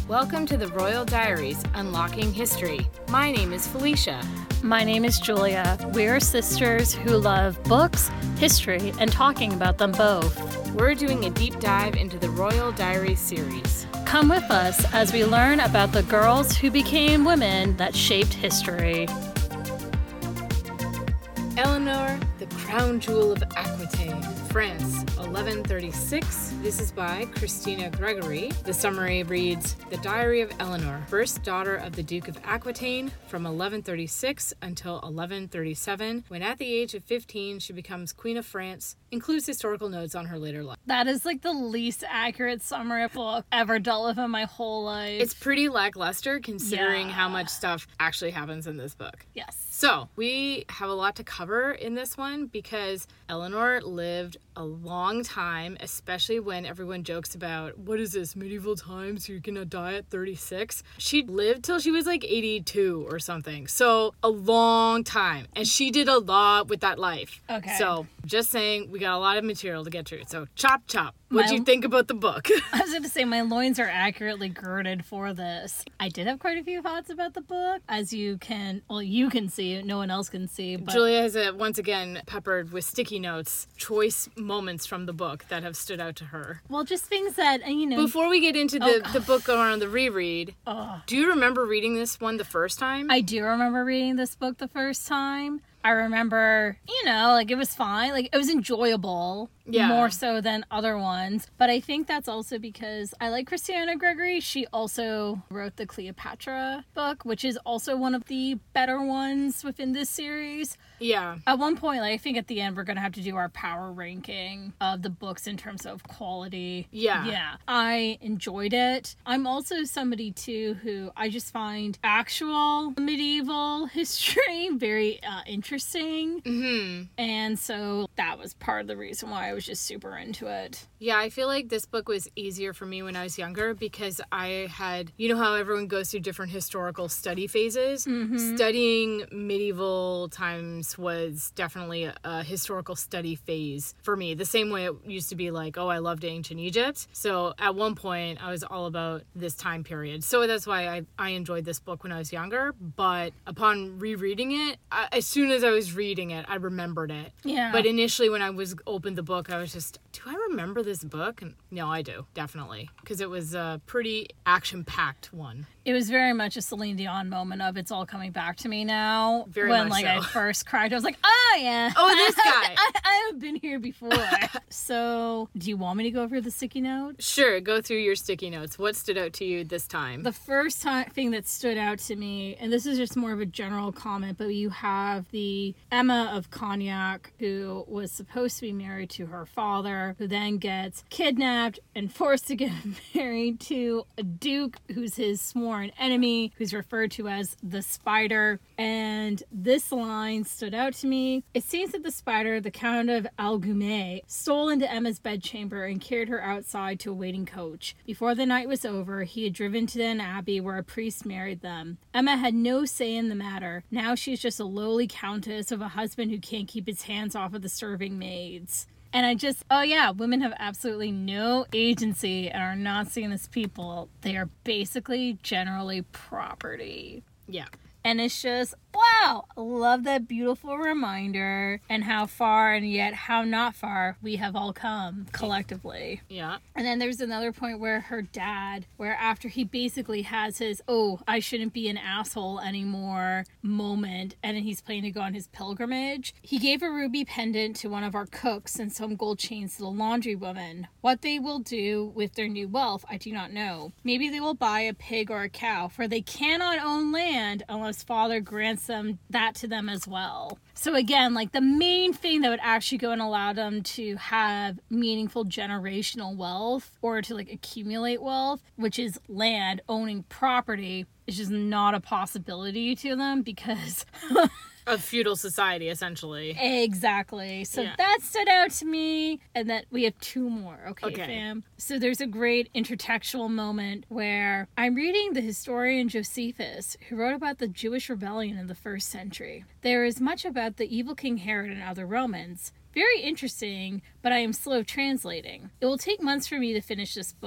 Welcome to the Royal Diaries, Unlocking History. My name is Felicia. My name is Julia. We're sisters who love books, history, and talking about them both. We're doing a deep dive into the Royal Diaries series. Come with us as we learn about the girls who became women that shaped history. Eleanor, the crown jewel of Aquitaine, France, 1136. This is by Christina Gregory. The summary reads, The Diary of Eleanor, first daughter of the Duke of Aquitaine, from 1136 until 1137, when at the age of 15 she becomes Queen of France, includes historical notes on her later life. That is like the least accurate summary of book ever dealt with in my whole life. It's pretty lackluster considering how much stuff actually happens in this book. Yes. So, we have a lot to cover in this one because Eleanor lived a long time, especially when everyone jokes about, what is this, medieval times, you're gonna die at 36? She lived till she was like 82 or something. So, a long time. And she did a lot with that life. Okay. So, just saying, we got a lot of material to get through. So, chop. What'd you think about the book? I was going to say, my loins are accurately girded for this. I did have quite a few thoughts about the book, as you can see, no one else can see. But Julia has once again peppered with sticky notes, choice moments from the book that have stood out to her. Well, just things that, Before we get into the book going on the reread, do you remember reading this one the first time? I do remember reading this book the first time. I remember, it was fine. Like, it was enjoyable. Yeah. More so than other ones. But I think that's also because I like Christina Gregory. She also wrote the Cleopatra book, which is also one of the better ones within this series. Yeah. At one point, I think at the end, we're going to have to do our power ranking of the books in terms of quality. Yeah. Yeah. I enjoyed it. I'm also somebody, too, who I just find actual medieval history very interesting. Mm-hmm. And so that was part of the reason why I was just super into it. Yeah, I feel like this book was easier for me when I was younger because I had, how everyone goes through different historical study phases? Mm-hmm. Studying medieval times was definitely a historical study phase for me. The same way it used to be like, I loved ancient Egypt. So at one point, I was all about this time period. So that's why I enjoyed this book when I was younger. But upon rereading it, as soon as I was reading it, I remembered it. Yeah. But initially when I opened the book, I was just, do I remember this book? And no, I do, definitely. Because it was a pretty action-packed one. It was very much a Celine Dion moment of it's all coming back to me now. Very when much so. I first cried, I was like, oh yeah. Oh, this guy. I have been here before. So, do you want me to go over the sticky note? Sure, go through your sticky notes. What stood out to you this time? The first thing that stood out to me, and this is just more of a general comment, but you have the Emma of Cognac, who was supposed to be married to her father, who then gets kidnapped and forced to get married to a duke who's his sworn enemy, who's referred to as the Spider. And this line stood out to me. It seems that the Spider, the Count of Algumet, stole into Emma's bedchamber and carried her outside to a waiting coach. Before the night was over, he had driven to an abbey where a priest married them. Emma had no say in the matter. Now she's just a lowly countess of a husband who can't keep his hands off of the serving maids. And women have absolutely no agency and are not seen as people. They are basically generally property. Yeah. And it's just, wow, I love that beautiful reminder and how far and yet how not far we have all come collectively. Yeah. And then there's another point where her dad, where after he basically has his, I shouldn't be an asshole anymore moment, and then he's planning to go on his pilgrimage, he gave a ruby pendant to one of our cooks and some gold chains to the laundry woman. What they will do with their new wealth, I do not know. Maybe they will buy a pig or a cow, for they cannot own land unless father grants them that to them as well. So again, the main thing that would actually go and allow them to have meaningful generational wealth or to accumulate wealth, which is land, owning property, is just not a possibility to them because Of feudal society, essentially. Exactly. So that stood out to me. And that we have two more. Okay, fam? So there's a great intertextual moment where I'm reading the historian Josephus, who wrote about the Jewish rebellion in the 1st century. There is much about the evil King Herod and other Romans. Very interesting, but I am slow translating. It will take months for me to finish this book.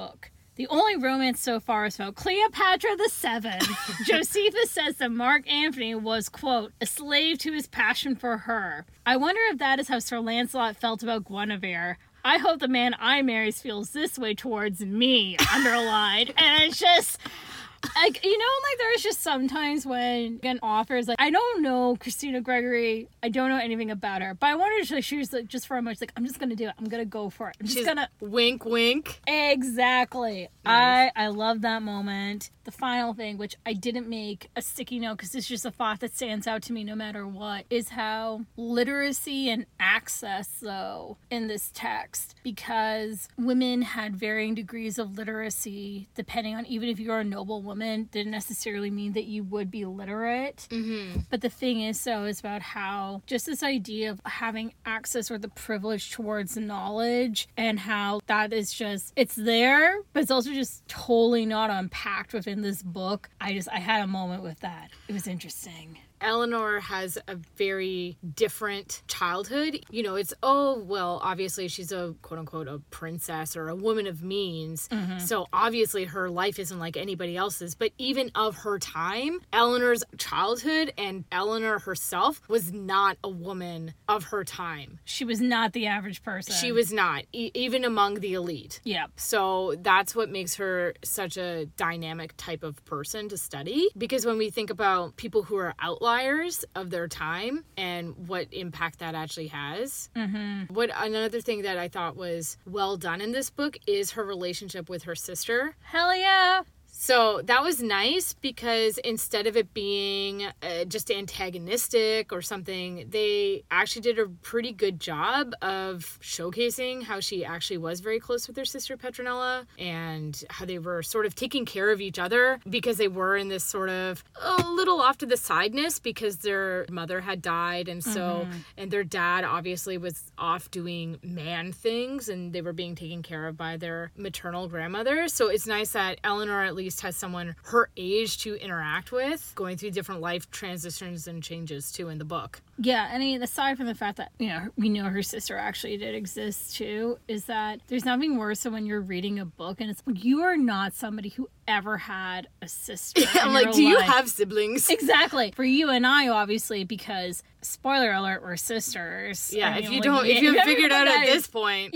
The only romance so far is about Cleopatra VII. Josephus says that Mark Antony was, quote, a slave to his passion for her. I wonder if that is how Sir Lancelot felt about Guinevere. I hope the man I marry feels this way towards me, underlined. And it's just... like, you know, like there's just sometimes when an author is like, I don't know Christina Gregory, I don't know anything about her, but I wanted to, like, she was like, just for a moment, like, I'm just gonna do it, I'm gonna go for it, She's gonna wink wink. Exactly. Nice. I love that moment. The final thing, which I didn't make a sticky note because it's just a thought that stands out to me no matter what, is how literacy and access, though, in this text, because women had varying degrees of literacy depending on, even if you're a noble woman, didn't necessarily mean that you would be literate. Mm-hmm. But the thing is, though, is about how just this idea of having access or the privilege towards knowledge, and how that is just, it's there, but it's also just totally not unpacked within this book. I had a moment with that. It was interesting. Eleanor has a very different childhood. You know, it's, oh, well, obviously she's a quote-unquote a princess or a woman of means. Mm-hmm. So obviously her life isn't like anybody else's. But even of her time, Eleanor's childhood and Eleanor herself was not a woman of her time. She was not the average person. She was not, even among the elite. Yep. So that's what makes her such a dynamic type of person to study. Because when we think about people who are outlaws of their time and what impact that actually has. Mm-hmm. What another thing that I thought was well done in this book is her relationship with her sister. Hell yeah. So that was nice because instead of it being just antagonistic or something, they actually did a pretty good job of showcasing how she actually was very close with her sister Petronella and how they were sort of taking care of each other because they were in this sort of a little off to the sideness because their mother had died, and so and their dad obviously was off doing man things and they were being taken care of by their maternal grandmother. So it's nice that Eleanor at least has someone her age to interact with, going through different life transitions and changes too in the book. Yeah, I mean, aside from the fact that, you know, we know her sister actually did exist too, is that there's nothing worse than when you're reading a book and it's you are not somebody who ever had a sister. I'm like, do you have siblings? Exactly. For you and I, obviously, because spoiler alert, we're sisters. Yeah, I mean, if you haven't figured out at this point.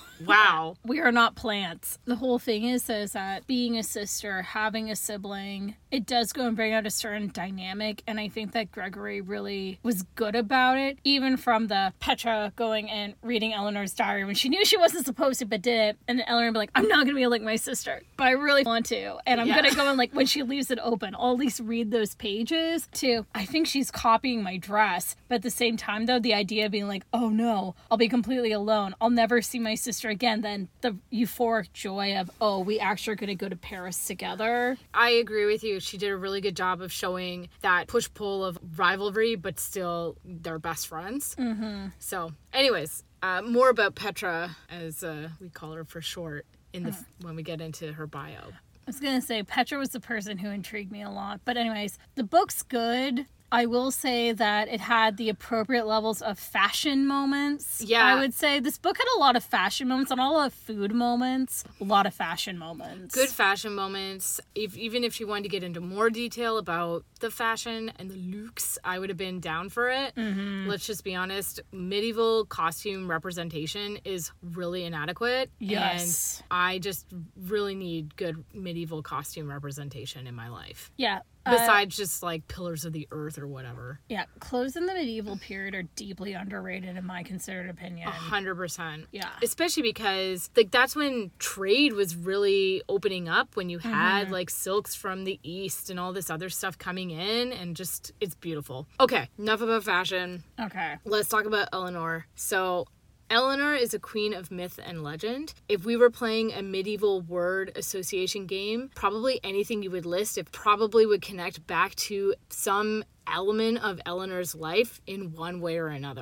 Wow. We are not plants. The whole thing is that being a sister, having a sibling, it does go and bring out a certain dynamic, and I think that Gregory really was good about it, even from the Petra going and reading Eleanor's diary when she knew she wasn't supposed to but did it, and then Eleanor would be like, I'm not going to be like my sister, but I really want to, and I'm going to go and, like, when she leaves it open, I'll at least read those pages to, I think she's copying my dress, but at the same time, though, the idea of being like, oh no, I'll be completely alone, I'll never see my sister again, then the euphoric joy of, oh, we actually are going to go to Paris together. I agree with you. She did a really good job of showing that push-pull of rivalry, but still they're best friends. Mm-hmm. So, anyways, more about Petra, as we call her for short, in the when we get into her bio. I was going to say, Petra was the person who intrigued me a lot. But anyways, the book's good. I will say that it had the appropriate levels of fashion moments. Yeah. I would say this book had a lot of fashion moments and a lot of food moments. A lot of fashion moments. Good fashion moments. Even if she wanted to get into more detail about the fashion and the looks, I would have been down for it. Mm-hmm. Let's just be honest. Medieval costume representation is really inadequate. Yes. And I just really need good medieval costume representation in my life. Yeah. Besides just like Pillars of the Earth or whatever. Yeah, clothes in the medieval period are deeply underrated in my considered opinion. 100%. Yeah. Especially because like that's when trade was really opening up, when you had like silks from the East and all this other stuff coming in, and just it's beautiful. Okay, enough about fashion. Okay. Let's talk about Eleanor. So Eleanor is a queen of myth and legend. If we were playing a medieval word association game, probably anything you would list, it probably would connect back to some element of Eleanor's life in one way or another.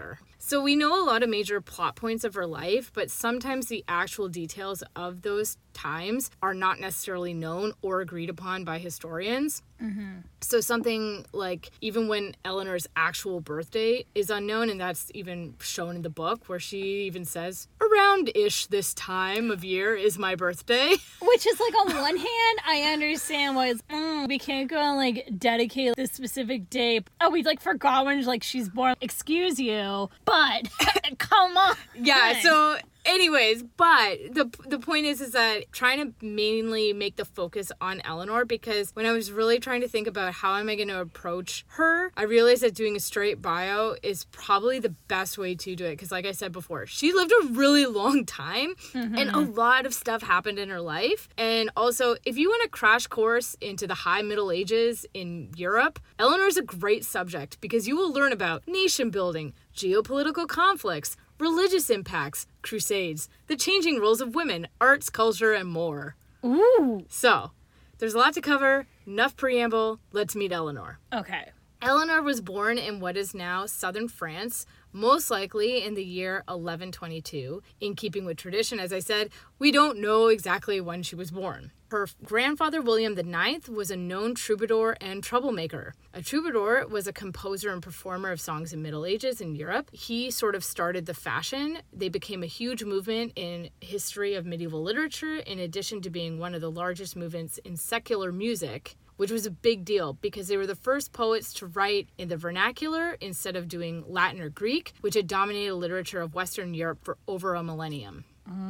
So we know a lot of major plot points of her life, but sometimes the actual details of those times are not necessarily known or agreed upon by historians. So something like even when Eleanor's actual birth date is unknown, and that's even shown in the book where she even says, around-ish this time of year is my birthday. Which is like, on one hand, I understand why it's, we can't go and like dedicate this specific day. Oh, we like forgot when like she's born. Excuse you, but come on. Yeah, so anyways, but the point is that trying to mainly make the focus on Eleanor, because when I was really trying to think about how am I going to approach her, I realized that doing a straight bio is probably the best way to do it. Because like I said before, she lived a really long time and a lot of stuff happened in her life. And also, if you want a crash course into the high Middle Ages in Europe, Eleanor's a great subject because you will learn about nation building, geopolitical conflicts, religious impacts, crusades, the changing roles of women, arts, culture, and more. Ooh. So, there's a lot to cover. Enough preamble. Let's meet Eleanor. Okay. Eleanor was born in what is now southern France, most likely in the year 1122. In keeping with tradition, as I said, we don't know exactly when she was born. Her grandfather, William IX, was a known troubadour and troublemaker. A troubadour was a composer and performer of songs in Middle Ages in Europe. He sort of started the fashion. They became a huge movement in history of medieval literature, in addition to being one of the largest movements in secular music, which was a big deal because they were the first poets to write in the vernacular instead of doing Latin or Greek, which had dominated literature of Western Europe for over a millennium.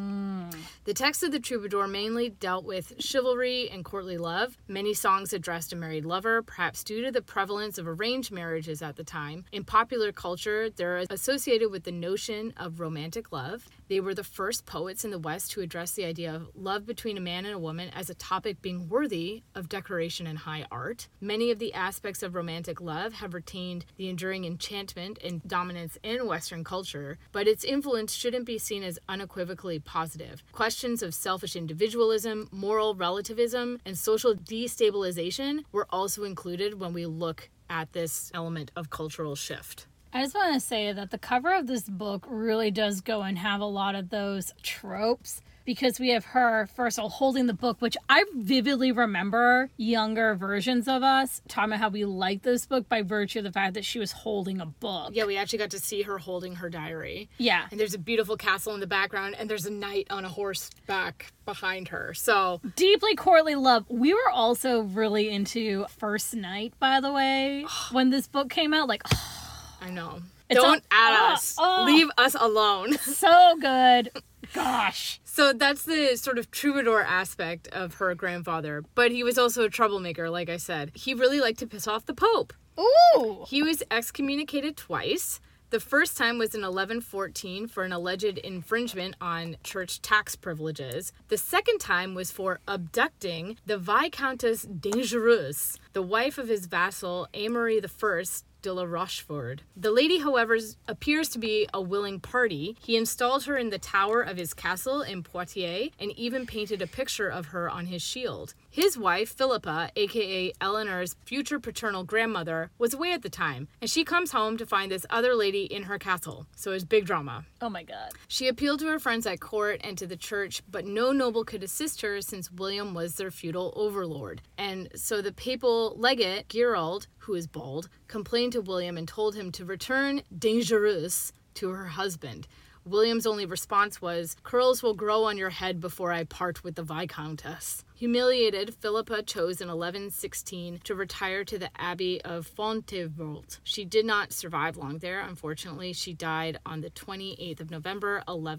The text of the troubadour mainly dealt with chivalry and courtly love. Many songs addressed a married lover, perhaps due to the prevalence of arranged marriages at the time. In popular culture, they're associated with the notion of romantic love. They were the first poets in the West to address the idea of love between a man and a woman as a topic being worthy of decoration and high art. Many of the aspects of romantic love have retained the enduring enchantment and dominance in Western culture, but its influence shouldn't be seen as unequivocally positive. Questions of selfish individualism, moral relativism, and social destabilization were also included when we look at this element of cultural shift. I just want to say that the cover of this book really does go and have a lot of those tropes, because we have her, first of all, holding the book, which I vividly remember younger versions of us talking about how we liked this book by virtue of the fact that she was holding a book. Yeah, we actually got to see her holding her diary. Yeah. And there's a beautiful castle in the background, and there's a knight on a horseback behind her. So deeply courtly love. We were also really into First Night, by the way, when this book came out. Like, I know. Don't add us. Leave us alone. So good. Gosh. So that's the sort of troubadour aspect of her grandfather. But he was also a troublemaker, like I said. He really liked to piss off the Pope. Ooh. He was excommunicated twice. The first time was in 1114 for an alleged infringement on church tax privileges. The second time was for abducting the Viscountess Dangereuse, the wife of his vassal Amory I de la Rochefort. The lady, however, appears to be a willing party. He installed her in the tower of his castle in Poitiers and even painted a picture of her on his shield. His wife, Philippa, aka Eleanor's future paternal grandmother, was away at the time, and she comes home to find this other lady in her castle. So it's big drama. Oh my god. She appealed to her friends at court and to the church, but no noble could assist her since William was their feudal overlord. And so the papal legate, Gerald, who is bald, complained to William and told him to return Dangereuse to her husband. William's only response was, "Curls will grow on your head before I part with the Viscountess." Humiliated, Philippa chose in 1116 to retire to the Abbey of Fontevraud. She did not survive long there, unfortunately. She died on the 28th of November,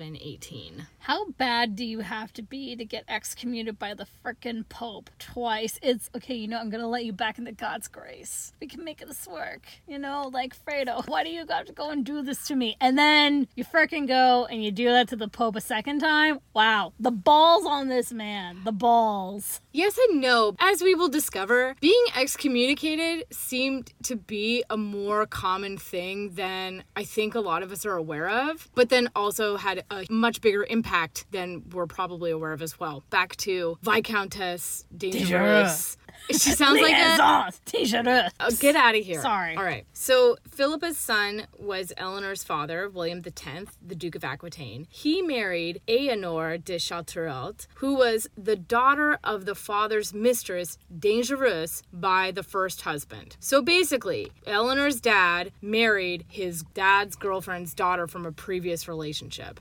1118. How bad do you have to be to get excommunicated by the frickin' Pope twice? It's, okay, you know, I'm gonna let you back into God's grace. We can make this work. You know, like, Fredo, why do you got to go and do this to me? And then you frickin' go and you do that to the Pope a second time? Wow. The balls on this man. The balls. Yes and no. As we will discover, being excommunicated seemed to be a more common thing than I think a lot of us are aware of, but then also had a much bigger impact than we're probably aware of as well. Back to Viscountess Dangereuse. She sounds like a... Oh, get out of here. Sorry. All right. So Philippa's son was Eleanor's father, William X, the Duke of Aquitaine. He married Éanor de Châteauroux, who was the daughter of the father's mistress, Dangereuse, by the first husband. So basically, Eleanor's dad married his dad's girlfriend's daughter from a previous relationship.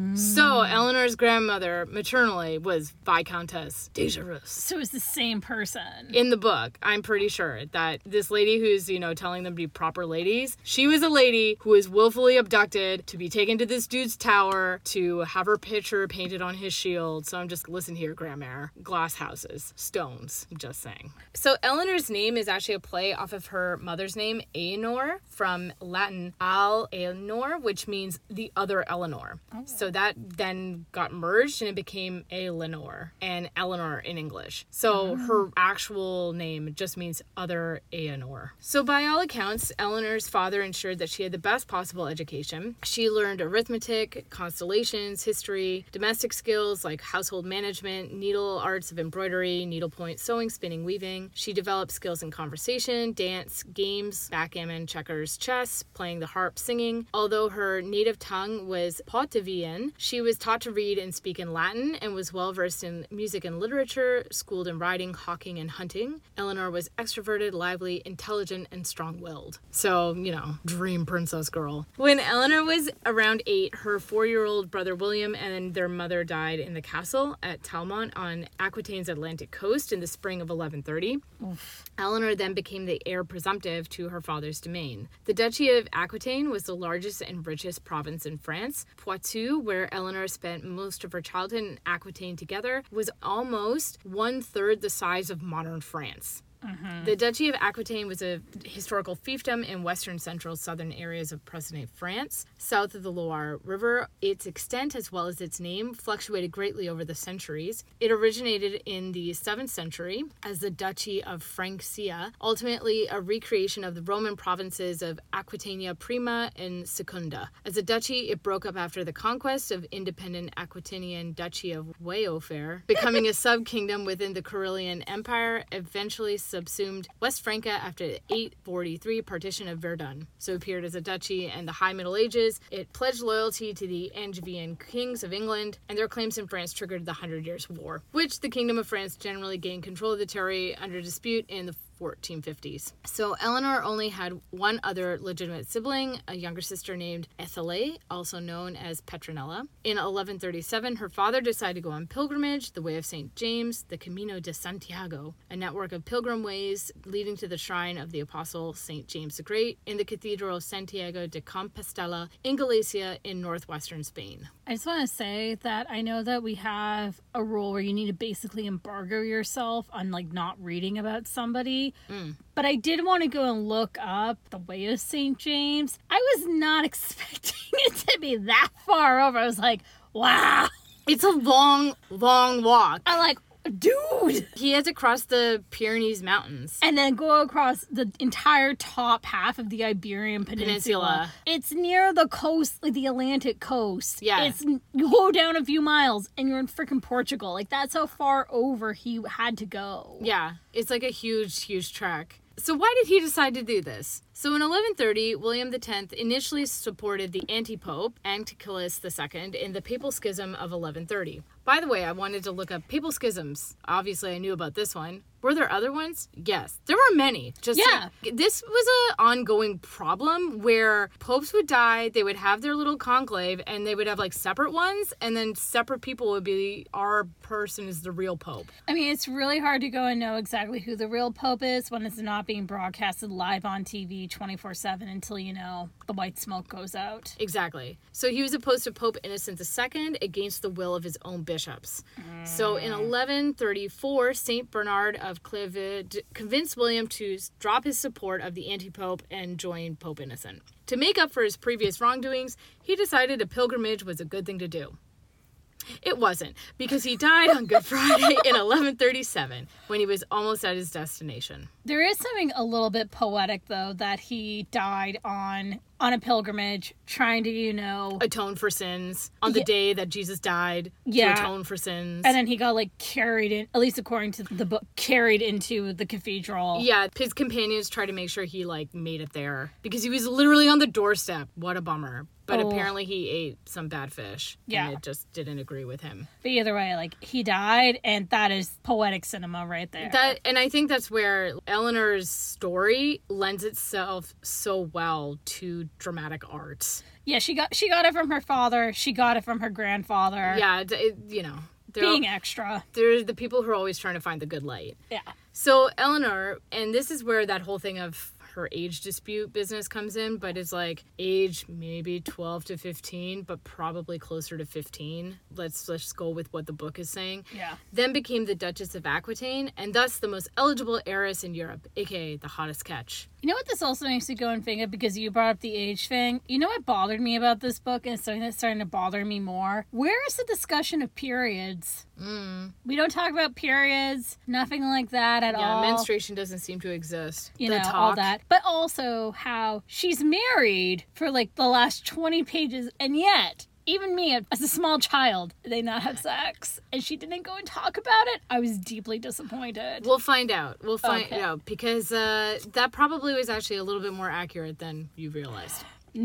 So Eleanor's grandmother, maternally, was Viscountess Dangereuse. So it's the same person. In the book, I'm pretty sure that this lady who's, telling them to be proper ladies, she was a lady who was willfully abducted to be taken to this dude's tower to have her picture painted on his shield. So I'm just, listen here, Grandmere. Glass houses. Stones. I'm just saying. So Eleanor's name is actually a play off of her mother's name, Éanor, from Latin al Éanor, which means the other Eleanor. Oh. So that then got merged and it became Eleanor and Eleanor in English. So her actual name just means other Éanor. So by all accounts, Eleanor's father ensured that she had the best possible education. She learned arithmetic, constellations, history, domestic skills like household management, needle arts of embroidery, needlepoint sewing, spinning, weaving. She developed skills in conversation, dance, games, backgammon, checkers, chess, playing the harp, singing. Although her native tongue was Poitevin, she was taught to read and speak in Latin and was well versed in music and literature, schooled in riding, hawking, and hunting. Eleanor was extroverted, lively, intelligent, and strong-willed. So, dream princess girl. When Eleanor was around 8, her 4-year-old brother William and their mother died in the castle at Talmont on Aquitaine's Atlantic coast in the spring of 1130. Oof. Eleanor then became the heir presumptive to her father's domain. The Duchy of Aquitaine was the largest and richest province in France. Poitou, where Eleanor spent most of her childhood, and Aquitaine together, was almost 1/3 the size of modern France. The Duchy of Aquitaine was a historical fiefdom in western, central, southern areas of present-day France, south of the Loire River. Its extent, as well as its name, fluctuated greatly over the centuries. It originated in the 7th century as the Duchy of Francia, ultimately a recreation of the Roman provinces of Aquitania Prima and Secunda. As a duchy, it broke up after the conquest of independent Aquitanian Duchy of Waiaufer, becoming a sub-kingdom within the Carolingian Empire, eventually subsumed West Francia after the 843 partition of Verdun. So it appeared as a duchy in the High Middle Ages. It pledged loyalty to the Angevin kings of England, and their claims in France triggered the 100 Years' War, which the Kingdom of France generally gained control of the territory under dispute in the 1450s. So Eleanor only had one other legitimate sibling, a younger sister named Ethele, also known as Petronella. In 1137, her father decided to go on pilgrimage, the Way of St. James, the Camino de Santiago, a network of pilgrim ways leading to the shrine of the Apostle St. James the Great in the Cathedral of Santiago de Compostela in Galicia in northwestern Spain. I just want to say that I know that we have a rule where you need to basically embargo yourself on not reading about somebody. But I did want to go and look up the Way of St. James. I was not expecting it to be that far over. I was like, wow. It's a long, long walk. I'm like, dude. He had to cross the Pyrenees Mountains. And then go across the entire top half of the Iberian Peninsula. It's near the coast, the Atlantic coast. Yeah. You go down a few miles and you're in freaking Portugal. That's how far over he had to go. Yeah. It's a huge, huge trek. So why did he decide to do this? So in 1130, William X initially supported the anti-pope, Antiochus II, in the Papal Schism of 1130. By the way, I wanted to look up Papal Schisms. Obviously, I knew about this one. Were there other ones? Yes. There were many. This was an ongoing problem where popes would die, they would have their little conclave, and they would have separate ones, and then separate people would be, our person is the real pope. I mean, it's really hard to go and know exactly who the real pope is when it's not being broadcasted live on TV 24/7 until, the white smoke goes out. Exactly. So he was opposed to Pope Innocent II against the will of his own bishops. So in 1134, St. Bernard of Clairvaux convinced William to drop his support of the anti-pope and join Pope Innocent. To make up for his previous wrongdoings, he decided a pilgrimage was a good thing to do. It wasn't, because he died on Good Friday in 1137, when he was almost at his destination. There is something a little bit poetic, though, that he died on on a pilgrimage, trying to, atone for sins on the day that Jesus died to atone for sins. And then he got, carried in, at least according to the book, carried into the cathedral. Yeah, his companions tried to make sure he, made it there. Because he was literally on the doorstep. What a bummer. But apparently he ate some bad fish. Yeah. And it just didn't agree with him. But either way, he died, and that is poetic cinema right there. And I think that's where Eleanor's story lends itself so well to dramatic arts. Yeah, she got it from her father. She got it from her grandfather. Yeah, being extra. They're the people who are always trying to find the good light. Yeah. So Eleanor, and this is where that whole thing of her age dispute business comes in, but it's age maybe 12 to 15, but probably closer to 15. Let's go with what the book is saying. Yeah. Then became the Duchess of Aquitaine, and thus the most eligible heiress in Europe, aka the hottest catch. You know what this also makes me go and think of, because you brought up the age thing? You know what bothered me about this book, and it's something that's starting to bother me more? Where is the discussion of periods? We don't talk about periods, nothing like that at all. Yeah, menstruation doesn't seem to exist. All that. But also how she's married for the last 20 pages, and yet, even me, as a small child, they not have sex, and she didn't go and talk about it. I was deeply disappointed. We'll find out. We'll find out, because that probably was actually a little bit more accurate than you realized.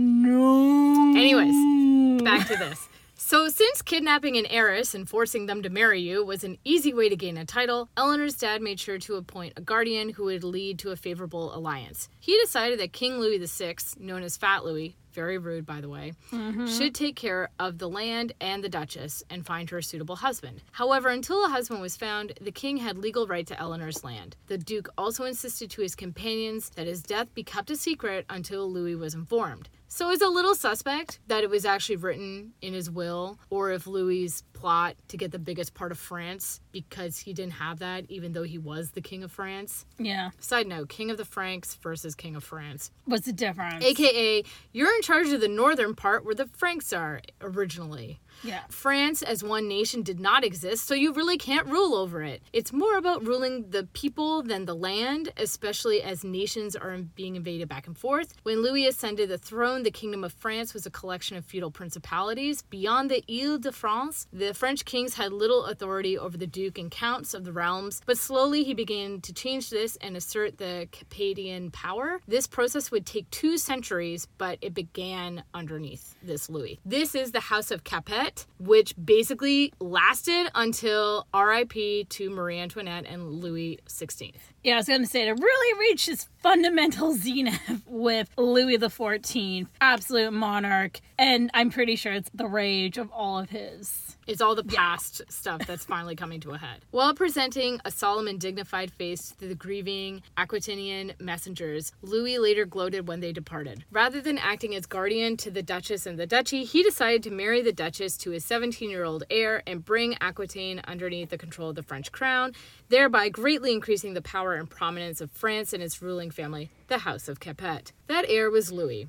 No. Anyways, back to this. So since kidnapping an heiress and forcing them to marry you was an easy way to gain a title, Eleanor's dad made sure to appoint a guardian who would lead to a favorable alliance. He decided that King Louis VI, known as Fat Louis, very rude by the way, should take care of the land and the Duchess and find her a suitable husband. However, until a husband was found, the king had legal right to Eleanor's land. The Duke also insisted to his companions that his death be kept a secret until Louis was informed. So it's a little suspect that it was actually written in his will, or if Louis's plot to get the biggest part of France, because he didn't have that, even though he was the king of France. Yeah. Side note, king of the Franks versus king of France. What's the difference? AKA, you're in charge of the northern part where the Franks are originally. Yeah. France as one nation did not exist, so you really can't rule over it. It's more about ruling the people than the land, especially as nations are being invaded back and forth. When Louis ascended the throne, the Kingdom of France was a collection of feudal principalities. Beyond the Ile-de-France, the French kings had little authority over the duke and counts of the realms, but slowly he began to change this and assert the Capetian power. This process would take 2 centuries, but it began underneath this Louis. This is the House of Capet, which basically lasted until RIP to Marie Antoinette and Louis XVI. Yeah, I was going to say, to really reach its fundamental zenith with Louis XIV, absolute monarch, and I'm pretty sure it's the rage of all of his. It's all the past stuff that's finally coming to a head. While presenting a solemn and dignified face to the grieving Aquitanian messengers, Louis later gloated when they departed. Rather than acting as guardian to the Duchess and the Duchy, he decided to marry the Duchess to his 17-year-old heir and bring Aquitaine underneath the control of the French crown, thereby greatly increasing the power and prominence of France and its ruling family, the House of Capet. That heir was Louis.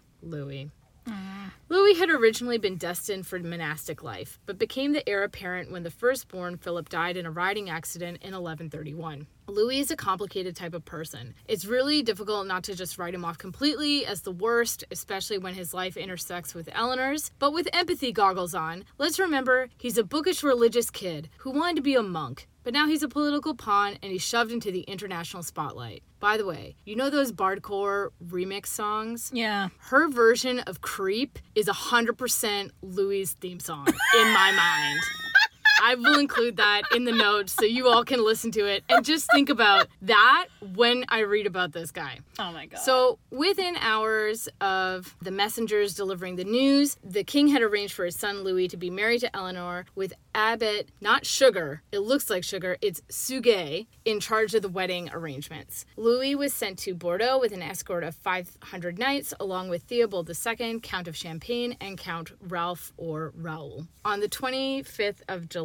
Louis had originally been destined for monastic life, but became the heir apparent when the firstborn Philip died in a riding accident in 1131. Louis is a complicated type of person. It's really difficult not to just write him off completely as the worst, especially when his life intersects with Eleanor's. But with empathy goggles on, let's remember he's a bookish religious kid who wanted to be a monk. But now he's a political pawn and he's shoved into the international spotlight. By the way, you know those Bardcore remix songs? Yeah. Her version of Creep is 100% Louis' theme song in my mind. I will include that in the notes so you all can listen to it and just think about that when I read about this guy. Oh my God. So within hours of the messengers delivering the news, the king had arranged for his son Louis to be married to Eleanor with Abbot, not Sugar, it looks like Sugar, it's Suget, in charge of the wedding arrangements. Louis was sent to Bordeaux with an escort of 500 knights, along with Theobald II, Count of Champagne, and Count Ralph or Raoul. On the 25th of July,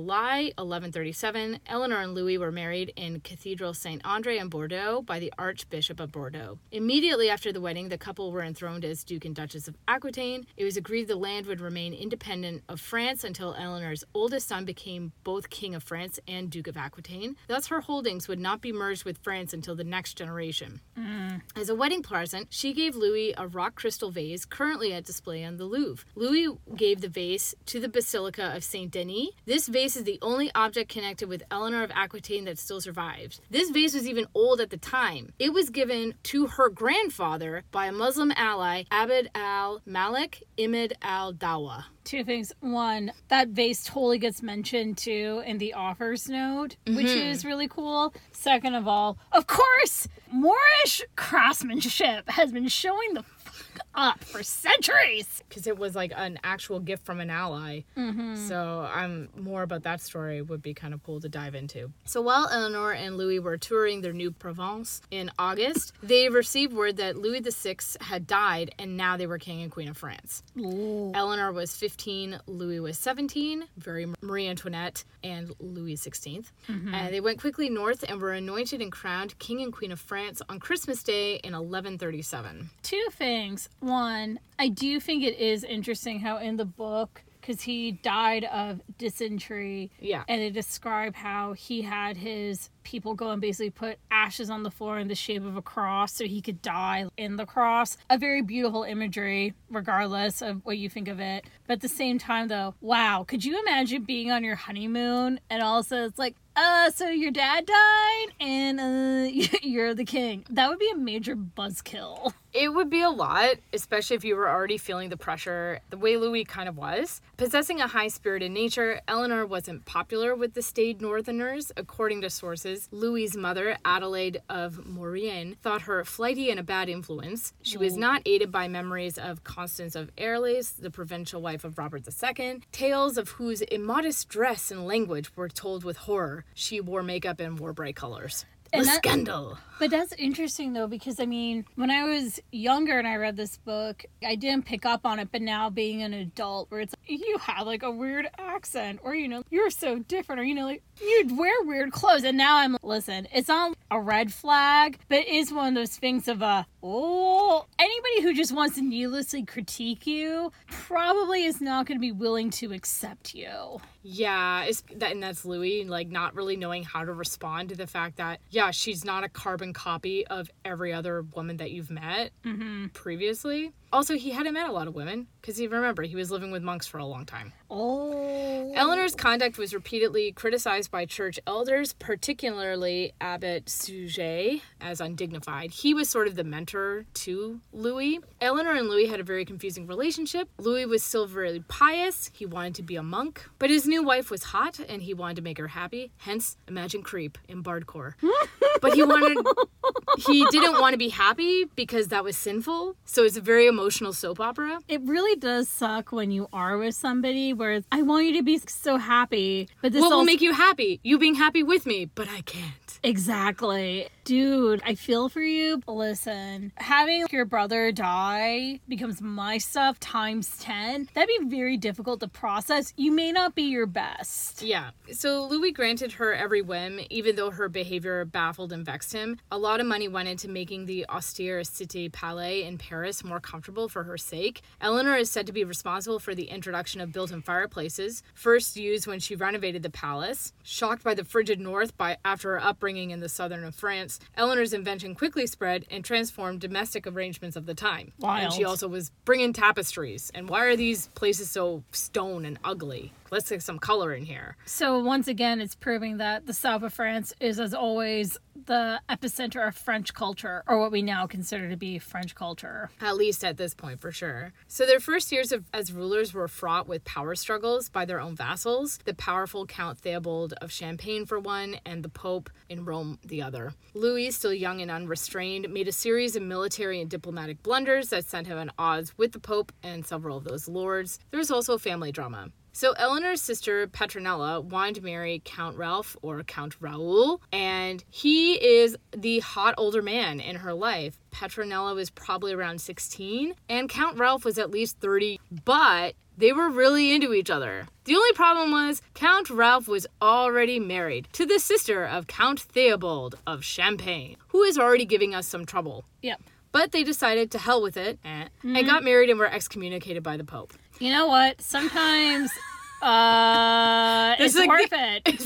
July 1137, Eleanor and Louis were married in Cathedral Saint Andre in Bordeaux by the Archbishop of Bordeaux. Immediately after the wedding, the couple were enthroned as Duke and Duchess of Aquitaine. It was agreed the land would remain independent of France until Eleanor's oldest son became both King of France and Duke of Aquitaine. Thus, her holdings would not be merged with France until the next generation. As a wedding present, she gave Louis a rock crystal vase currently at display on the Louvre. Louis gave the vase to the Basilica of Saint Denis. This vase is the only object connected with Eleanor of Aquitaine that still survives. This vase was even old at the time. It was given to her grandfather by a Muslim ally, Abd al-Malik Ibn al-Dawa. Two things. One, that vase totally gets mentioned too in the author's note, which is really cool. Second of all, of course, Moorish craftsmanship has been showing the fuck up for centuries. Because it was like an actual gift from an ally. So more about that story would be kind of cool to dive into. So while Eleanor and Louis were touring their new Provence in August, they received word that Louis VI had died and now they were King and Queen of France. Ooh. Eleanor was 15, Louis was 17, very Marie Antoinette and Louis XVI. And they went quickly north and were anointed and crowned King and Queen of France on Christmas Day in 1137. Two things. One, I do think it is interesting how in the book, because he died of dysentery, and they describe how he had his people go and basically put ashes on the floor in the shape of a cross so he could die in the cross. A very beautiful imagery, regardless of what you think of it. But at the same time, though, wow, could you imagine being on your honeymoon and also it's like, so your dad died and you're the king? That would be a major buzzkill. It would be a lot, especially if you were already feeling the pressure the way Louis kind of was. Possessing a high-spirited nature, Eleanor wasn't popular with the staid northerners. According to sources, Louis's mother, Adelaide of Maurienne, thought her flighty and a bad influence. She was not aided by memories of Constance of Airles, the provincial wife of Robert II, tales of whose immodest dress and language were told with horror. She wore makeup and wore bright colors. The scandal. But that's interesting, though, because, I mean, when I was younger and I read this book, I didn't pick up on it, but now being an adult, where it's like, you have, like, a weird accent, or, you know, you're so different, or, you know, like, you'd wear weird clothes, and now I'm, listen, it's not a red flag, but it is one of those things of anybody who just wants to needlessly critique you probably is not going to be willing to accept you. Yeah, and that's Louis, like, not really knowing how to respond to the fact that, yeah, she's not a carbon copy of every other woman that you've met previously. Also, he hadn't met a lot of women, because you remember, he was living with monks for a long time. Eleanor's conduct was repeatedly criticized by church elders, particularly Abbot Suger, as undignified. He was sort of the mentor to Louis. Eleanor and Louis had a very confusing relationship. Louis was still very pious. He wanted to be a monk. But his new wife was hot, and he wanted to make her happy. Hence, imagine creep in Bardcore. But he didn't want to be happy because that was sinful. So it's a very emotional soap opera. It really does suck when you are with somebody where I want you to be so happy, but this what will make you happy? You being happy with me, but I can't. Exactly. Dude, I feel for you. Listen, having your brother die becomes my stuff times 10. That'd be very difficult to process. You may not be your best. Yeah. So Louis granted her every whim, even though her behavior baffled and vexed him. A lot of money went into making the austere Cité Palais in Paris more comfortable for her sake. Eleanor is said to be responsible for the introduction of built-in fireplaces, first used when she renovated the palace. Shocked by the frigid north after her upbringing in the southern of France, Eleanor's invention quickly spread and transformed domestic arrangements of the time. Wild. And she also was bringing tapestries. And why are these places so stone and ugly? Let's get some color in here. So once again, it's proving that the south of France is, as always, the epicenter of French culture, or what we now consider to be French culture. At least at this point, for sure. So their first years as rulers were fraught with power struggles by their own vassals, the powerful Count Theobald of Champagne for one, and the Pope in Rome the other. Louis, still young and unrestrained, made a series of military and diplomatic blunders that sent him at odds with the Pope and several of those lords. There was also family drama. So Eleanor's sister, Petronella, wanted to marry Count Ralph, or Count Raoul, and he is the hot older man in her life. Petronella was probably around 16, and Count Ralph was at least 30, but They were really into each other. The only problem was Count Ralph was already married to the sister of Count Theobald of Champagne, who is already giving us some trouble. Yep. But they decided to hell with it and got married and were excommunicated by the Pope. You know what? Sometimes it's like worth it. It's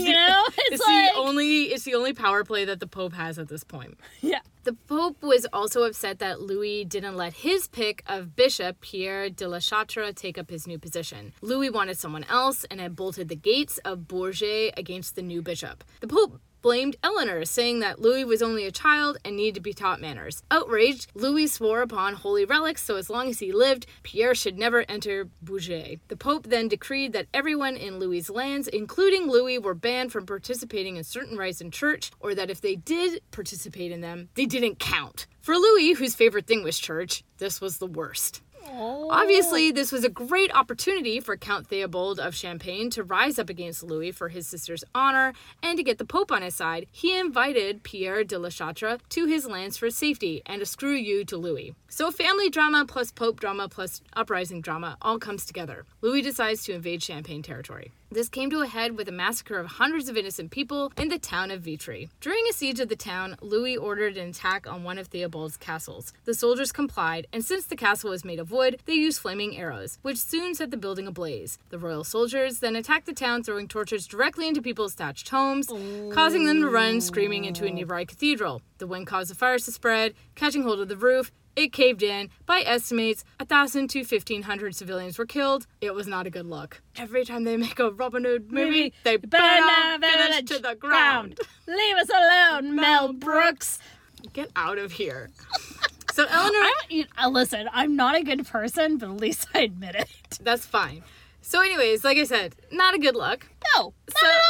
the only power play that the Pope has at this point. Yeah. The Pope was also upset that Louis didn't let his pick of bishop, Pierre de la Châtre, take up his new position. Louis wanted someone else and had bolted the gates of Bourges against the new bishop. The Pope blamed Eleanor, saying that Louis was only a child and needed to be taught manners. Outraged, Louis swore upon holy relics, so as long as he lived, Pierre should never enter Bourges. The Pope then decreed that everyone in Louis's lands, including Louis, were banned from participating in certain rites in church, or that if they did participate in them, they didn't count. For Louis, whose favorite thing was church, this was the worst. Oh. Obviously, this was a great opportunity for Count Theobald of Champagne to rise up against Louis for his sister's honor, and to get the Pope on his side, he invited Pierre de la Châtre to his lands for safety and a screw you to Louis. So family drama plus Pope drama plus uprising drama all comes together. Louis decides to invade Champagne territory. This came to a head with a massacre of hundreds of innocent people in the town of Vitry. During a siege of the town, Louis ordered an attack on one of Theobald's castles. The soldiers complied, and since the castle was made of wood, they used flaming arrows, which soon set the building ablaze. The royal soldiers then attacked the town, throwing torches directly into people's thatched homes, causing them to run screaming into a nearby cathedral. The wind caused the fires to spread, catching hold of the roof. It caved in. By estimates, 1,000 to 1,500 civilians were killed. It was not a good look. Every time they make a Robin Hood movie, they burn our village to the ground. Leave us alone, Mel Brooks. Get out of here. So Eleanor... Listen, I'm not a good person, but at least I admit it. That's fine. So anyways, like I said, not a good look. No, not at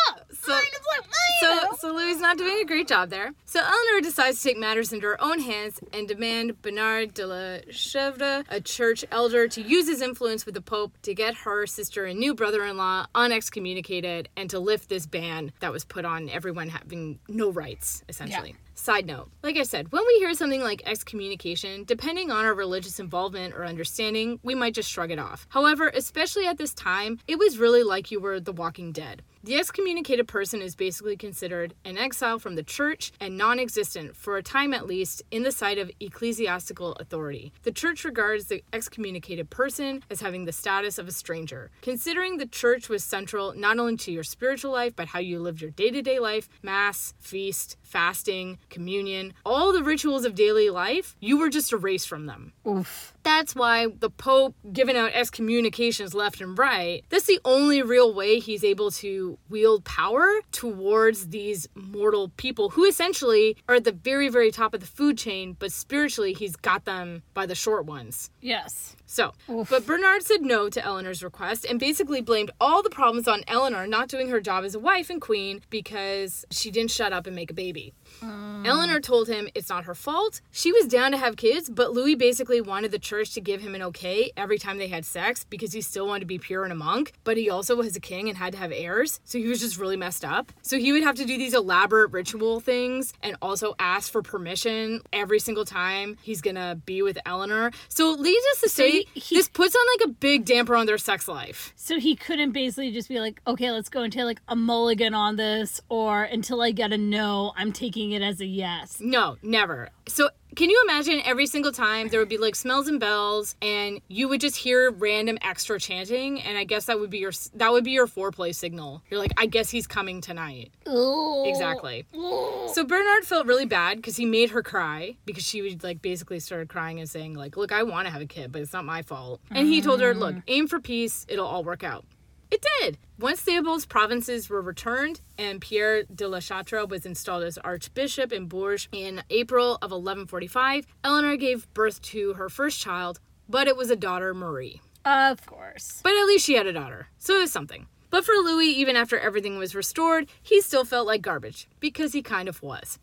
all. So Louis not doing a great job there. So Eleanor decides to take matters into her own hands and demand Bernard de la Chèvre, a church elder, to use his influence with the Pope to get her sister and new brother-in-law unexcommunicated and to lift this ban that was put on everyone having no rights, essentially. Yeah. Side note, like I said, when we hear something like excommunication, depending on our religious involvement or understanding, we might just shrug it off. However, especially at this time, it was really like you were the Walking Dead. The excommunicated person is basically considered an exile from the church and non-existent, for a time at least, in the sight of ecclesiastical authority. The church regards the excommunicated person as having the status of a stranger. Considering the church was central not only to your spiritual life, but how you lived your day-to-day life, mass, feast, fasting, communion, all the rituals of daily life, you were just erased from them. Oof. That's why the Pope giving out excommunications left and right, that's the only real way he's able to wield power towards these mortal people who essentially are at the very, very top of the food chain, but spiritually he's got them by the short ones. Yes. So, but Bernard said no to Eleanor's request and basically blamed all the problems on Eleanor not doing her job as a wife and queen because she didn't shut up and make a baby. Eleanor told him it's not her fault. She was down to have kids, but Louis basically wanted the church to give him an okay every time they had sex because he still wanted to be pure and a monk, but he also was a king and had to have heirs, so he was just really messed up. So he would have to do these elaborate ritual things and also ask for permission every single time he's gonna be with Eleanor. So it leads us to say this puts on like a big damper on their sex life. So he couldn't basically just be like, okay, let's go and take like a mulligan on this, or until I get a no, I'm taking it as a yes. No, never. So can you imagine every single time there would be like smells and bells and you would just hear random extra chanting, and I guess that would be your foreplay signal. You're like, I guess he's coming tonight. Ooh. Exactly. Ooh. So Bernard felt really bad because he made her cry because she would like basically started crying and saying like, look, I want to have a kid, but it's not my fault. And he told her, look, aim for peace. It'll all work out. It did. Once Theobald's provinces were returned and Pierre de la Châtre was installed as Archbishop in Bourges in April of 1145, Eleanor gave birth to her first child, but it was a daughter, Marie. Of course. But at least she had a daughter, so it was something. But for Louis, even after everything was restored, he still felt like garbage, because he kind of was.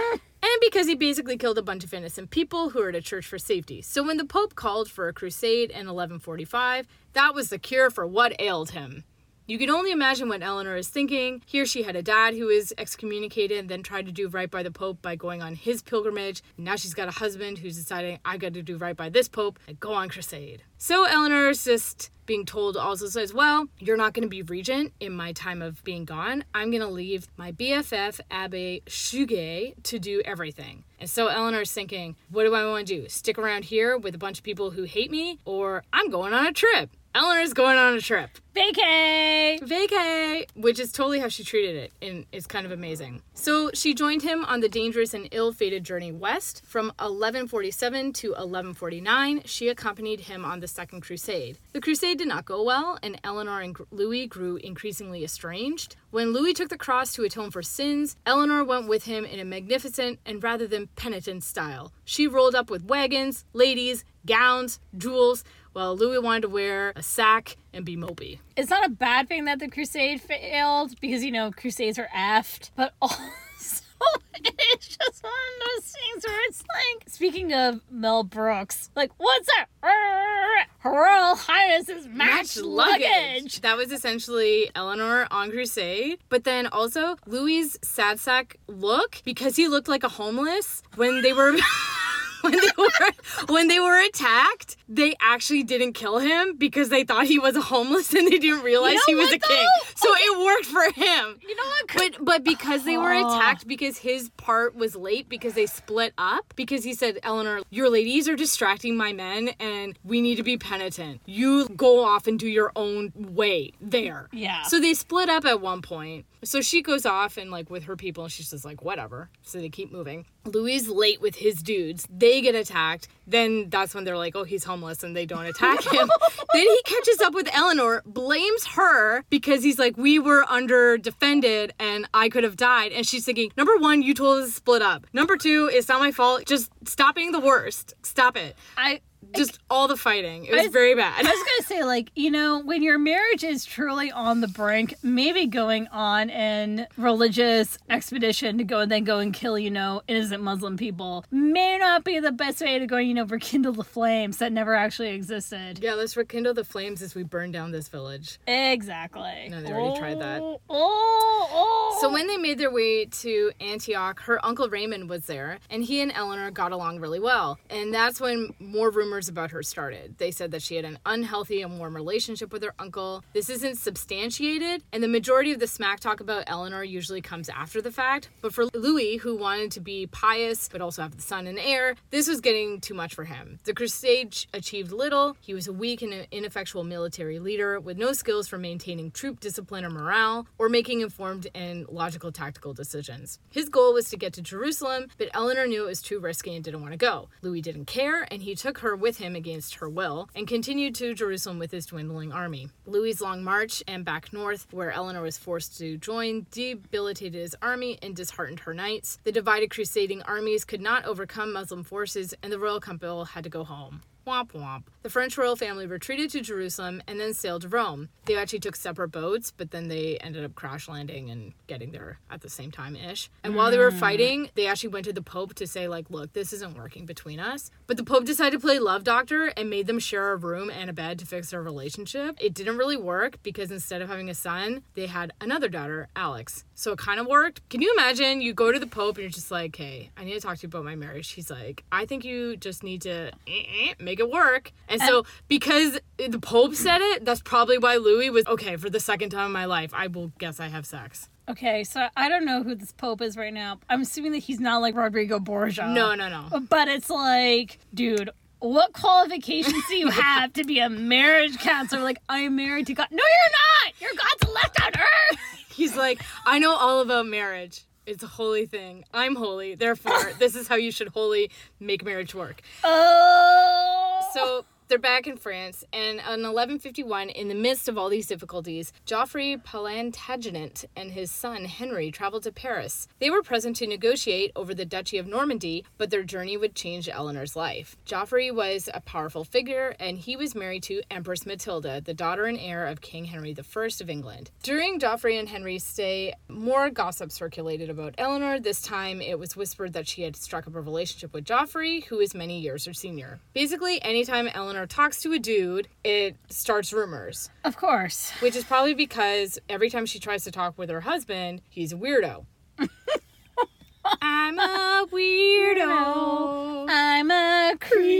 And because he basically killed a bunch of innocent people who were at a church for safety. So when the Pope called for a crusade in 1145, that was the cure for what ailed him. You can only imagine what Eleanor is thinking. Here she had a dad who was excommunicated and then tried to do right by the Pope by going on his pilgrimage. Now she's got a husband who's deciding, I got to do right by this Pope and go on crusade. So Eleanor is just being told also says, well, you're not going to be regent in my time of being gone. I'm going to leave my BFF, Abbe Suger, to do everything. And so Eleanor's thinking, what do I want to do? Stick around here with a bunch of people who hate me? Or I'm going on a trip. Eleanor's going on a trip. Vacay! Which is totally how she treated it, and it's kind of amazing. So she joined him on the dangerous and ill-fated journey west. From 1147 to 1149, she accompanied him on the Second Crusade. The crusade did not go well, and Eleanor and Louis grew increasingly estranged. When Louis took the cross to atone for sins, Eleanor went with him in a magnificent and rather than penitent style. She rolled up with wagons, ladies, gowns, jewels, while Louis wanted to wear a sack and be mopey. It's not a bad thing that the crusade failed because, crusades are effed, but also it's just one of those things where it's like, speaking of Mel Brooks, like, what's that? Her Royal Highness's match luggage. That was essentially Eleanor on crusade, but then also Louis' sad sack look, because he looked like a homeless when they were... When they were attacked, they actually didn't kill him because they thought he was a homeless and they didn't realize he was a king. So it worked for him. You know what? But because they were attacked, because his part was late, because they split up, because he said, Eleanor, your ladies are distracting my men and we need to be penitent. You go off and do your own way there. Yeah. So they split up at one point. So she goes off and with her people and she's just like, whatever. So they keep moving. Louis is late with his dudes. They get attacked. Then that's when they're like, oh, he's homeless, and they don't attack him. Then he catches up with Eleanor, blames her because he's like, we were under defended and I could have died. And she's thinking, number one, you told us to split up. Number two, it's not my fault. Just stop being the worst. Stop it. Just all the fighting. It was very bad. I was going to say, when your marriage is truly on the brink, maybe going on an religious expedition to go and kill, innocent Muslim people may not be the best way to go, rekindle the flames that never actually existed. Yeah, let's rekindle the flames as we burn down this village. Exactly. No, they already tried that. Oh. So when they made their way to Antioch, her uncle Raymond was there, and he and Eleanor got along really well. And that's when more rumors about her started. They said that she had an unhealthy and warm relationship with her uncle. This isn't substantiated, and the majority of the smack talk about Eleanor usually comes after the fact. But for Louis, who wanted to be pious but also have the son and heir, this was getting too much for him. The crusade achieved little. He was a weak and ineffectual military leader with no skills for maintaining troop discipline or morale, or making informed and logical tactical decisions. His goal was to get to Jerusalem, but Eleanor knew it was too risky and didn't want to go. Louis didn't care, and he took her with him against her will and continued to Jerusalem with his dwindling army. Louis' long march and back north, where Eleanor was forced to join, debilitated his army and disheartened her knights. The divided crusading armies could not overcome Muslim forces, and the royal couple had to go home. Womp womp. The French royal family retreated to Jerusalem and then sailed to Rome. They actually took separate boats, but then they ended up crash landing and getting there at the same time-ish. And while they were fighting, they actually went to the Pope to say, look, this isn't working between us. But the Pope decided to play love doctor and made them share a room and a bed to fix their relationship. It didn't really work because instead of having a son, they had another daughter, Alex. So it kind of worked. Can you imagine you go to the Pope and you're just like, hey, I need to talk to you about my marriage. He's like, I think you just need to make it work. And so because the Pope said it, that's probably why Louis was, okay, for the second time in my life, I will guess I have sex. Okay, so I don't know who this Pope is right now. I'm assuming that he's not like Rodrigo Borgia. No. But it's like, dude, what qualifications do you have to be a marriage counselor? Like, I am married to God. No, you're not! You're God's left on earth! He's like, I know all about marriage. It's a holy thing. I'm holy. Therefore, this is how you should wholly make marriage work. Oh! So they're back in France, and in 1151, in the midst of all these difficulties, Geoffrey Plantagenet and his son Henry traveled to Paris. They were present to negotiate over the Duchy of Normandy, but their journey would change Eleanor's life. Geoffrey was a powerful figure, and he was married to Empress Matilda, the daughter and heir of King Henry I of England. During Geoffrey and Henry's stay, more gossip circulated about Eleanor. This time, it was whispered that she had struck up a relationship with Geoffrey, who is many years her senior. Basically, anytime Eleanor Eleanor talks to a dude, it starts rumors. Of course. Which is probably because every time she tries to talk with her husband, he's a weirdo. I'm a weirdo. I'm a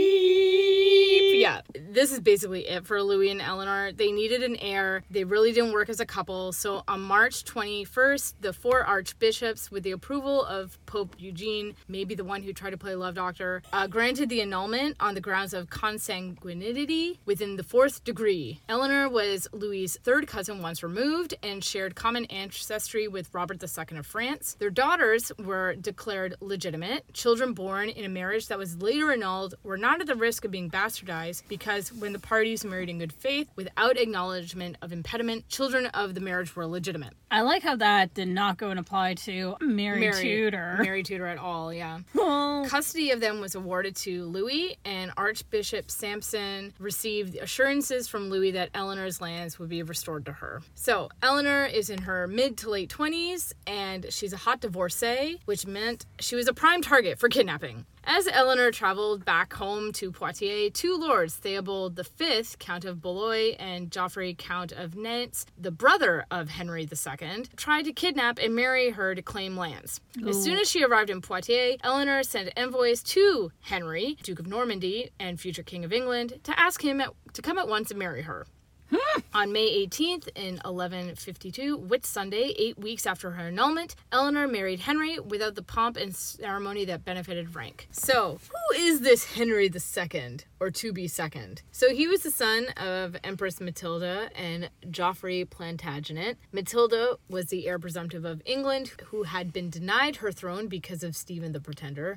creep. Yeah, this is basically it for Louis and Eleanor. They needed an heir. They really didn't work as a couple. So on March 21st, the 4 archbishops, with the approval of Pope Eugene, maybe the one who tried to play love doctor, granted the annulment on the grounds of consanguinity within the 4th degree. Eleanor was Louis's 3rd cousin once removed and shared common ancestry with Robert II of France. Their daughters were declared legitimate. Children born in a marriage that was later annulled were not at the risk of being bastardized because when the parties married in good faith without acknowledgement of impediment, children of the marriage were legitimate. I like how that did not go and apply to Mary Tudor. Mary Tudor at all, yeah. Custody of them was awarded to Louis, and Archbishop Sampson received assurances from Louis that Eleanor's lands would be restored to her. So, Eleanor is in her mid to late 20s, and she's a hot divorcee, which meant she was a prime target for kidnapping. As Eleanor traveled back home to Poitiers, 2 lords, Theobald V, Count of Blois, and Geoffrey, Count of Nantes, the brother of Henry II, tried to kidnap and marry her to claim lands. Ooh. As soon as she arrived in Poitiers, Eleanor sent envoys to Henry, Duke of Normandy and future King of England, to ask him to come at once and marry her. On May 18th in 1152, Whit Sunday, 8 weeks after her annulment, Eleanor married Henry without the pomp and ceremony that benefited rank. So, who is this Henry II, or to be second? So he was the son of Empress Matilda and Geoffrey Plantagenet. Matilda was the heir presumptive of England, who had been denied her throne because of Stephen the Pretender.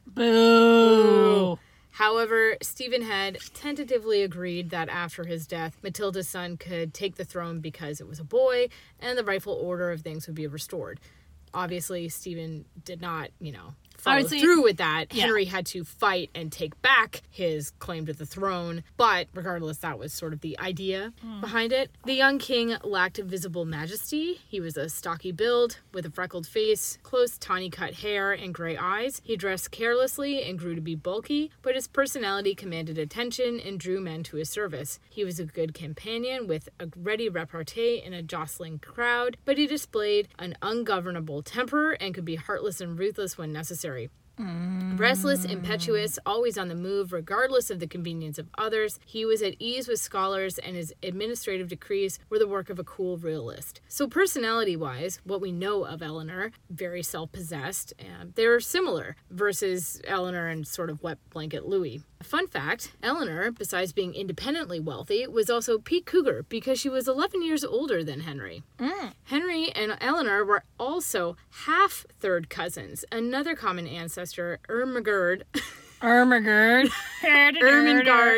Boo! However, Stephen had tentatively agreed that after his death, Matilda's son could take the throne because it was a boy, and the rightful order of things would be restored. Obviously, Stephen did not, follow through with that. Yeah. Henry had to fight and take back his claim to the throne, but regardless, that was sort of the idea behind it. The young king lacked visible majesty. He was a stocky build with a freckled face, close tawny cut hair, and gray eyes. He dressed carelessly and grew to be bulky, but his personality commanded attention and drew men to his service. He was a good companion with a ready repartee in a jostling crowd, but he displayed an ungovernable temper and could be heartless and ruthless when necessary. Restless, impetuous, always on the move, regardless of the convenience of others, he was at ease with scholars, and his administrative decrees were the work of a cool realist. So personality-wise, what we know of Eleanor, very self-possessed, and they're similar, versus Eleanor and sort of wet blanket Louis. Fun fact, Eleanor, besides being independently wealthy, was also Pete Cougar because she was 11 years older than Henry. Henry and Eleanor were also half third cousins. Another common ancestor, Ermengarde. Ermengarde. Ermengarde.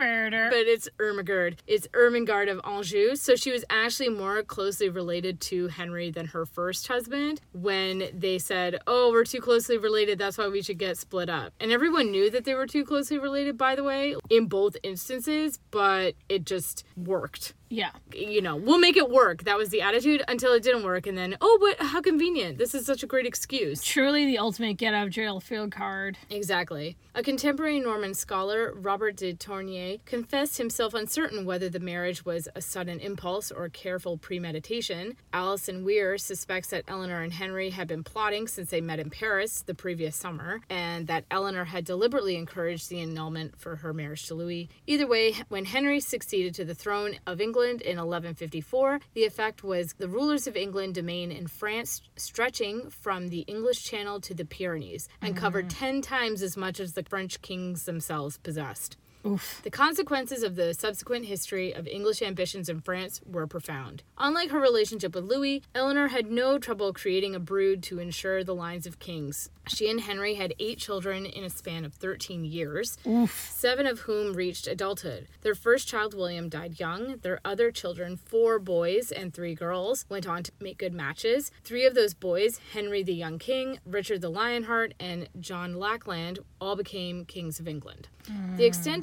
But it's Ermengarde. It's Ermengarde of Anjou. So she was actually more closely related to Henry than her first husband when they said, oh, we're too closely related, that's why we should get split up. And everyone knew that they were too closely related, by the way, in both instances, but it just worked. Yeah. We'll make it work. That was the attitude until it didn't work. And then, oh, but how convenient. This is such a great excuse. Truly the ultimate get out of jail field card. Exactly. A contemporary Norman scholar, Robert de Tournier, confessed himself uncertain whether the marriage was a sudden impulse or careful premeditation. Alison Weir suspects that Eleanor and Henry had been plotting since they met in Paris the previous summer, and that Eleanor had deliberately encouraged the annulment for her marriage to Louis. Either way, when Henry succeeded to the throne of England in 1154, the effect was the rulers of England domain in France stretching from the English Channel to the Pyrenees and covered 10 times as much as the French kings themselves possessed. Oof. The consequences of the subsequent history of English ambitions in France were profound. Unlike her relationship with Louis, Eleanor had no trouble creating a brood to ensure the lines of kings. She and Henry had 8 children in a span of 13 years, Oof. 7 of whom reached adulthood. Their first child, William, died young. Their other children, 4 boys and 3 girls, went on to make good matches. 3 of those boys, Henry the Young King, Richard the Lionheart, and John Lackland, all became kings of England. The extent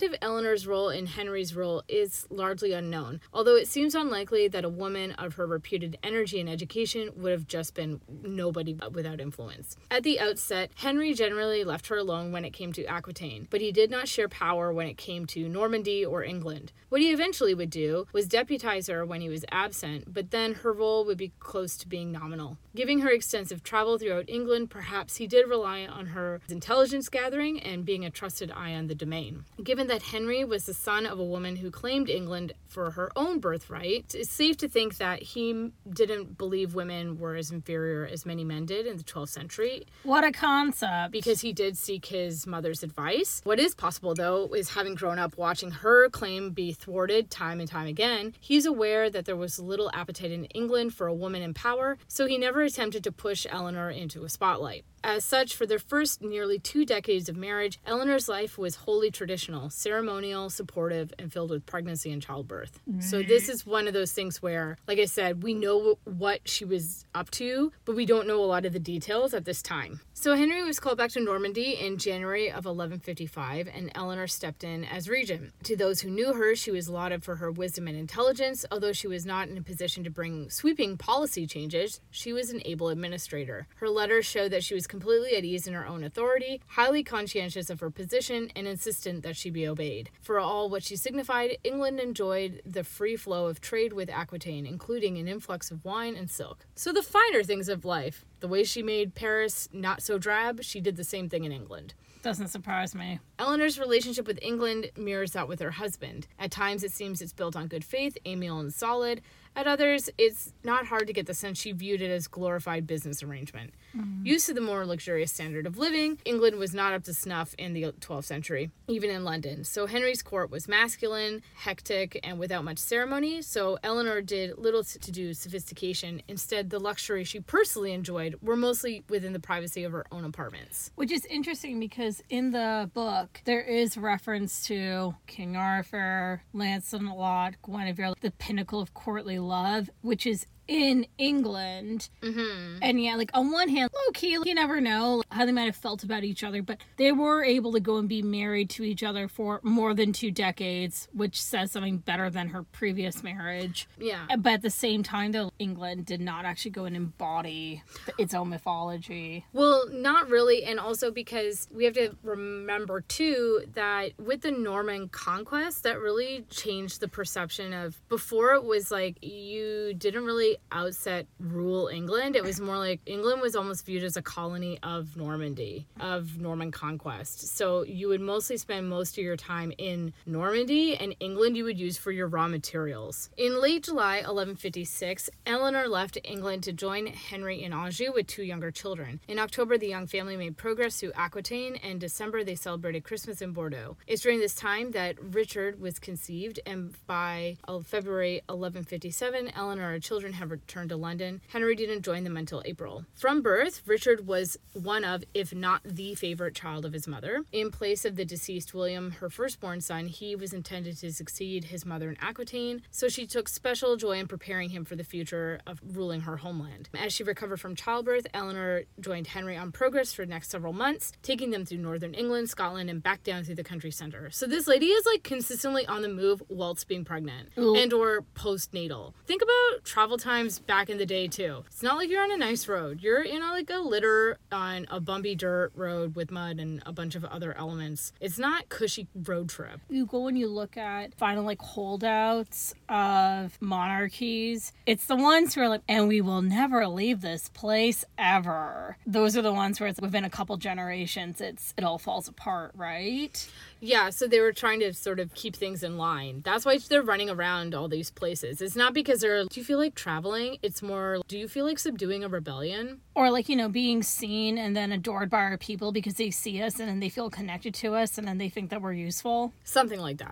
of Eleanor's role in Henry's role is largely unknown, although it seems unlikely that a woman of her reputed energy and education would have just been nobody without influence. At the outset, Henry generally left her alone when it came to Aquitaine, but he did not share power when it came to Normandy or England. What he eventually would do was deputize her when he was absent, but then her role would be close to being nominal. Giving her extensive travel throughout England, perhaps he did rely on her intelligence gathering and being a trusted eye on the domain. Given that Henry was the son of a woman who claimed England for her own birthright, it's safe to think that he didn't believe women were as inferior as many men did in the 12th century. What a concept. Because he did seek his mother's advice. What is possible, though, is having grown up watching her claim be thwarted time and time again, he's aware that there was little appetite in England for a woman in power, so he never attempted to push Eleanor into a spotlight. As such, for their first nearly 2 decades of marriage, Eleanor's life was wholly traditional, ceremonial, supportive, and filled with pregnancy and childbirth. So this is one of those things where, like I said, we know what she was up to, but we don't know a lot of the details at this time. So Henry was called back to Normandy in January of 1155, and Eleanor stepped in as regent. To those who knew her, she was lauded for her wisdom and intelligence. Although she was not in a position to bring sweeping policy changes, she was an able administrator. Her letters show that she was completely at ease in her own authority, highly conscientious of her position, and insistent that she be obeyed. For all what she signified, England enjoyed the free flow of trade with Aquitaine, including an influx of wine and silk. So the finer things of life. The way she made Paris not so drab, she did the same thing in England. Doesn't surprise me. Eleanor's relationship with England mirrors that with her husband. At times it seems it's built on good faith, amiable and solid. At others, it's not hard to get the sense she viewed it as glorified business arrangement. Used to the more luxurious standard of living, England was not up to snuff in the 12th century, even in London. So Henry's court was masculine, hectic, and without much ceremony, so Eleanor did little to do sophistication. Instead, the luxury she personally enjoyed were mostly within the privacy of her own apartments. Which is interesting because in the book, there is reference to King Arthur, Lancelot, Guinevere, the pinnacle of courtly love, which is in England. And yeah, like on one hand, low-key, you never know how they might have felt about each other, but they were able to go and be married to each other for more than 2 decades, which says something better than her previous marriage. Yeah. But at the same time, though, England did not actually go and embody its own mythology. Well, not really, and also because we have to remember, too, that with the Norman conquest, that really changed the perception of, before it was like, you didn't really outset rule England. It was more like England was almost viewed as a colony of Normandy, of Norman conquest. So you would mostly spend most of your time in Normandy, and England you would use for your raw materials. In late July 1156, Eleanor left England to join Henry in Anjou with 2 younger children. In October, the young family made progress through Aquitaine, and in December they celebrated Christmas in Bordeaux. It's during this time that Richard was conceived, and by February 1157, Eleanor and her children had returned to London. Henry didn't join them until April. From birth, Richard was one of, if not the favorite child of his mother. In place of the deceased William, her firstborn son, he was intended to succeed his mother in Aquitaine, so she took special joy in preparing him for the future of ruling her homeland. As she recovered from childbirth, Eleanor joined Henry on progress for the next several months, taking them through northern England, Scotland, and back down through the country center. So this lady is like consistently on the move whilst being pregnant and or postnatal. Think about travel times back in the day too. It's not like you're on a nice road. You're in like a litter on a bumpy dirt road with mud and a bunch of other elements. It's not cushy road trip. You go and you look at final like holdouts of monarchies. It's the ones who are like, and we will never leave this place ever. Those are the ones where it's within a couple generations, it all falls apart, right? Yeah, so they were trying to sort of keep things in line. That's why they're running around all these places. It's not because do you feel like traveling? It's more, do you feel like subduing a rebellion? Or like, being seen and then adored by our people because they see us and then they feel connected to us and then they think that we're useful. Something like that.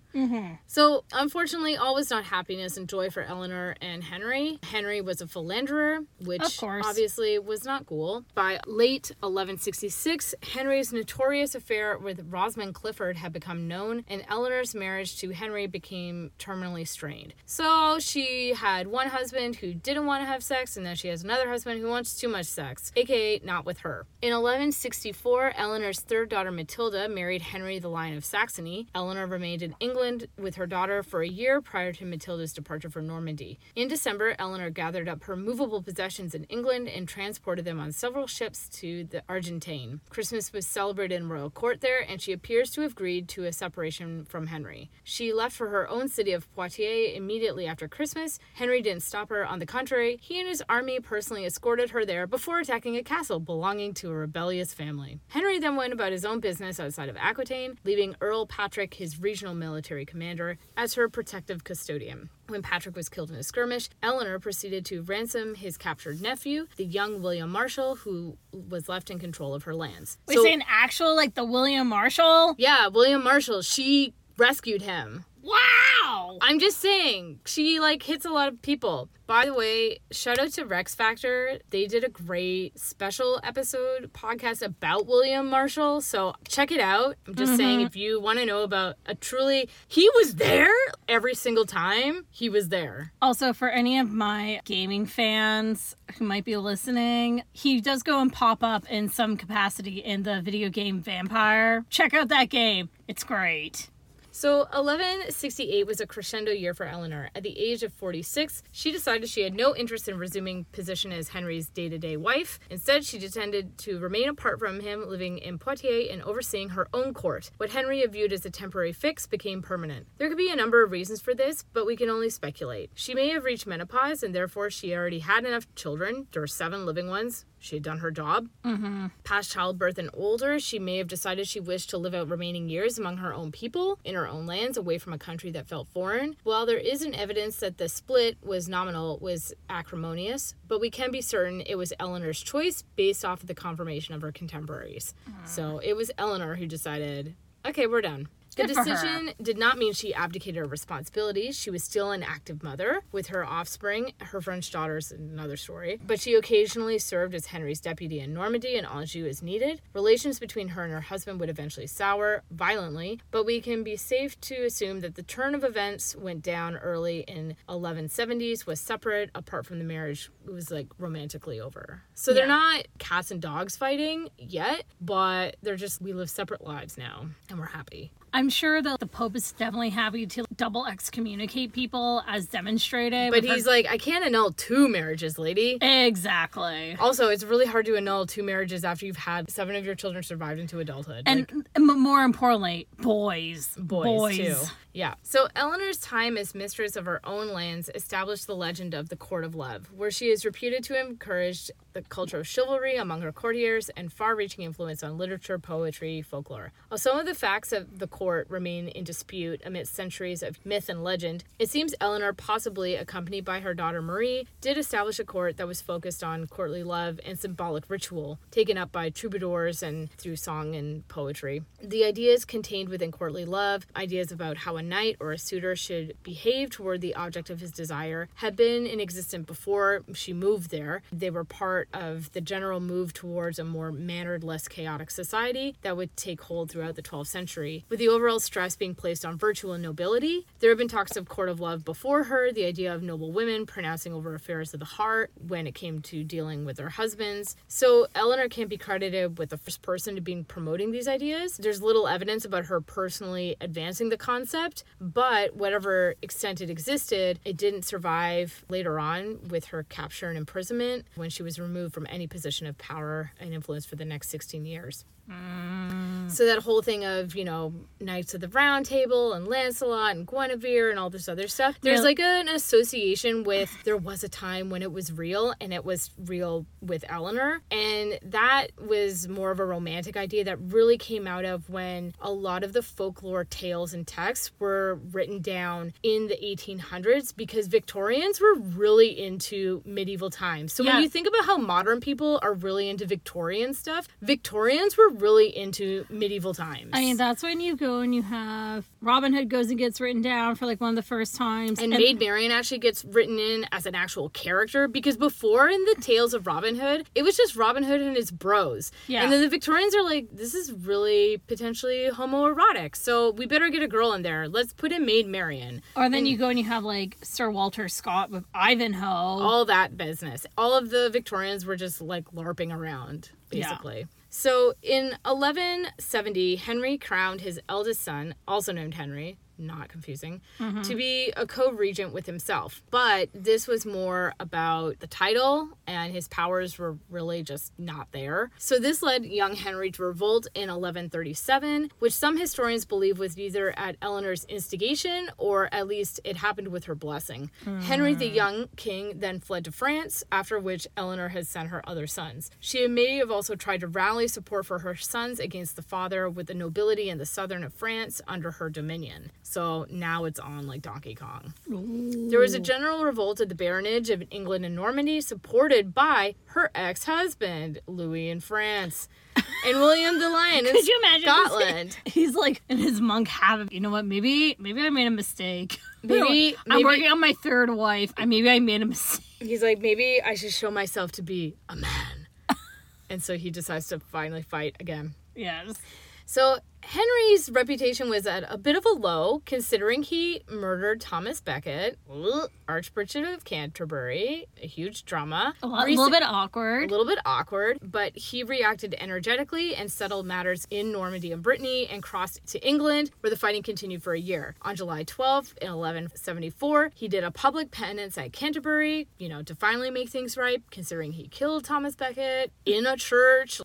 So, unfortunately, all was not happiness and joy for Eleanor and Henry. Henry was a philanderer, which obviously was not cool. By late 1166, Henry's notorious affair with Rosamond Clifford had become known, and Eleanor's marriage to Henry became terminally strained. So, she had one husband who didn't want to have sex, and then she has another husband who wants too much sex, aka not with her. In 1164, Eleanor's third daughter Matilda married Henry the Lion of Saxony. Eleanor remained in England with her daughter for a year prior to Matilda's departure for Normandy. In December, Eleanor gathered up her movable possessions in England and transported them on several ships to the Argentine. Christmas was celebrated in royal court there, and she appears to have agreed to a separation from Henry. She left for her own city of Poitiers immediately after Christmas. Henry didn't stop her. On the contrary, he and his army personally escorted her there before attacking a castle belonging to a rebellious family. Henry then went about his own business outside of Aquitaine, leaving Earl Patrick, his regional military commander, as her protective custodian. When Patrick was killed in a skirmish, Eleanor proceeded to ransom his captured nephew, the young William Marshall, who was left in control of her lands. Wait, say an actual, like the William Marshall? Yeah, William Marshall. She rescued him. Wow! I'm just saying, she, hits a lot of people. By the way, shout out to Rex Factor. They did a great special episode podcast about William Marshall, so check it out. I'm just saying, if you want to know about he was there every single time. He was there. Also, for any of my gaming fans who might be listening, he does go and pop up in some capacity in the video game Vampire. Check out that game. It's great. So 1168 was a crescendo year for Eleanor. At the age of 46, she decided she had no interest in resuming position as Henry's day-to-day wife. Instead, she intended to remain apart from him, living in Poitiers and overseeing her own court. What Henry had viewed as a temporary fix became permanent. There could be a number of reasons for this, but we can only speculate. She may have reached menopause, and therefore she already had enough children. There were 7 living ones. She had done her job. Past childbirth and older, she may have decided she wished to live out remaining years among her own people, in her own lands, away from a country that felt foreign. While there isn't evidence that the split was nominal, was acrimonious, but we can be certain it was Eleanor's choice based off of the confirmation of her contemporaries. So it was Eleanor who decided, okay, we're done. The decision did not mean she abdicated her responsibilities. She was still an active mother with her offspring. Her French daughter's another story. But she occasionally served as Henry's deputy in Normandy and Anjou as needed. Relations between her and her husband would eventually sour violently, but we can be safe to assume that the turn of events went down early in 1170s, was separate, apart from the marriage. It was romantically over. So they're not cats and dogs fighting yet, but they're just, we live separate lives now and we're happy. I'm sure that the Pope is definitely happy to double excommunicate people as demonstrated. But he's I can't annul 2 marriages, lady. Exactly. Also, it's really hard to annul 2 marriages after you've had 7 of your children survived into adulthood. And more importantly, boys. Boys too. Yeah. So Eleanor's time as mistress of her own lands established the legend of the Court of Love, where she is reputed to have encouraged the culture of chivalry among her courtiers and far-reaching influence on literature, poetry, folklore. While some of the facts of the court remain in dispute amidst centuries of myth and legend, it seems Eleanor, possibly accompanied by her daughter Marie, did establish a court that was focused on courtly love and symbolic ritual, taken up by troubadours and through song and poetry. The ideas contained within courtly love, ideas about how a knight or a suitor should behave toward the object of his desire, had been in existence before she moved there. They were part of the general move towards a more mannered, less chaotic society that would take hold throughout the 12th century, with the overall stress being placed on virtue and nobility. There have been talks of court of love before her, the idea of noble women pronouncing over affairs of the heart when it came to dealing with their husbands. So Eleanor can't be credited with the first person to being promoting these ideas. There's little evidence about her personally advancing the concept, but whatever extent it existed, it didn't survive later on with her capture and imprisonment when she was removed from any position of power and influence for the next 16 years. So that whole thing of, Knights of the Round Table and Lancelot and Guinevere and all this other stuff, there's an association with there was a time when it was real, and it was real with Eleanor. And that was more of a romantic idea that really came out of when a lot of the folklore tales and texts were written down in the 1800s because Victorians were really into medieval times. So when you think about how modern people are really into Victorian stuff, Victorians were really into medieval times. I mean, that's when you go and you have Robin Hood goes and gets written down for like one of the first times. And Maid Marian actually gets written in as an actual character because before in the tales of Robin Hood, it was just Robin Hood and his bros. Yeah. And then the Victorians are like, this is really potentially homoerotic, so we better get a girl in there. Let's put in Maid Marian. Or then you go and you have like Sir Walter Scott with Ivanhoe. All that business. All of the Victorians were just like LARPing around, basically. Yeah. So in 1170, Henry crowned his eldest son, also named Henry, not confusing, to be a co-regent with himself. But this was more about the title, and his powers were really just not there. So this led young Henry to revolt in 1137, which some historians believe was either at Eleanor's instigation or at least it happened with her blessing. Henry the young king then fled to France, after which Eleanor had sent her other sons. She may have also tried to rally support for her sons against the father with the nobility in the southern of France under her dominion. So now it's on like Donkey Kong. Ooh. There was a general revolt at the baronage of England and Normandy, supported by her ex-husband, Louis in France, and William the Lion in Scotland. He's like in his monk habit. You know what? Maybe I made a mistake. Maybe I'm working on my third wife. Maybe I made a mistake. He's like, maybe I should show myself to be a man. And so he decides to finally fight again. Yes. So Henry's reputation was at a bit of a low, considering he murdered Thomas Becket, Archbishop of Canterbury, a huge drama. A little bit awkward. But he reacted energetically and settled matters in Normandy and Brittany and crossed to England, where the fighting continued for a year. On July 12th, in 1174, he did a public penance at Canterbury, to finally make things right, considering he killed Thomas Becket in a church.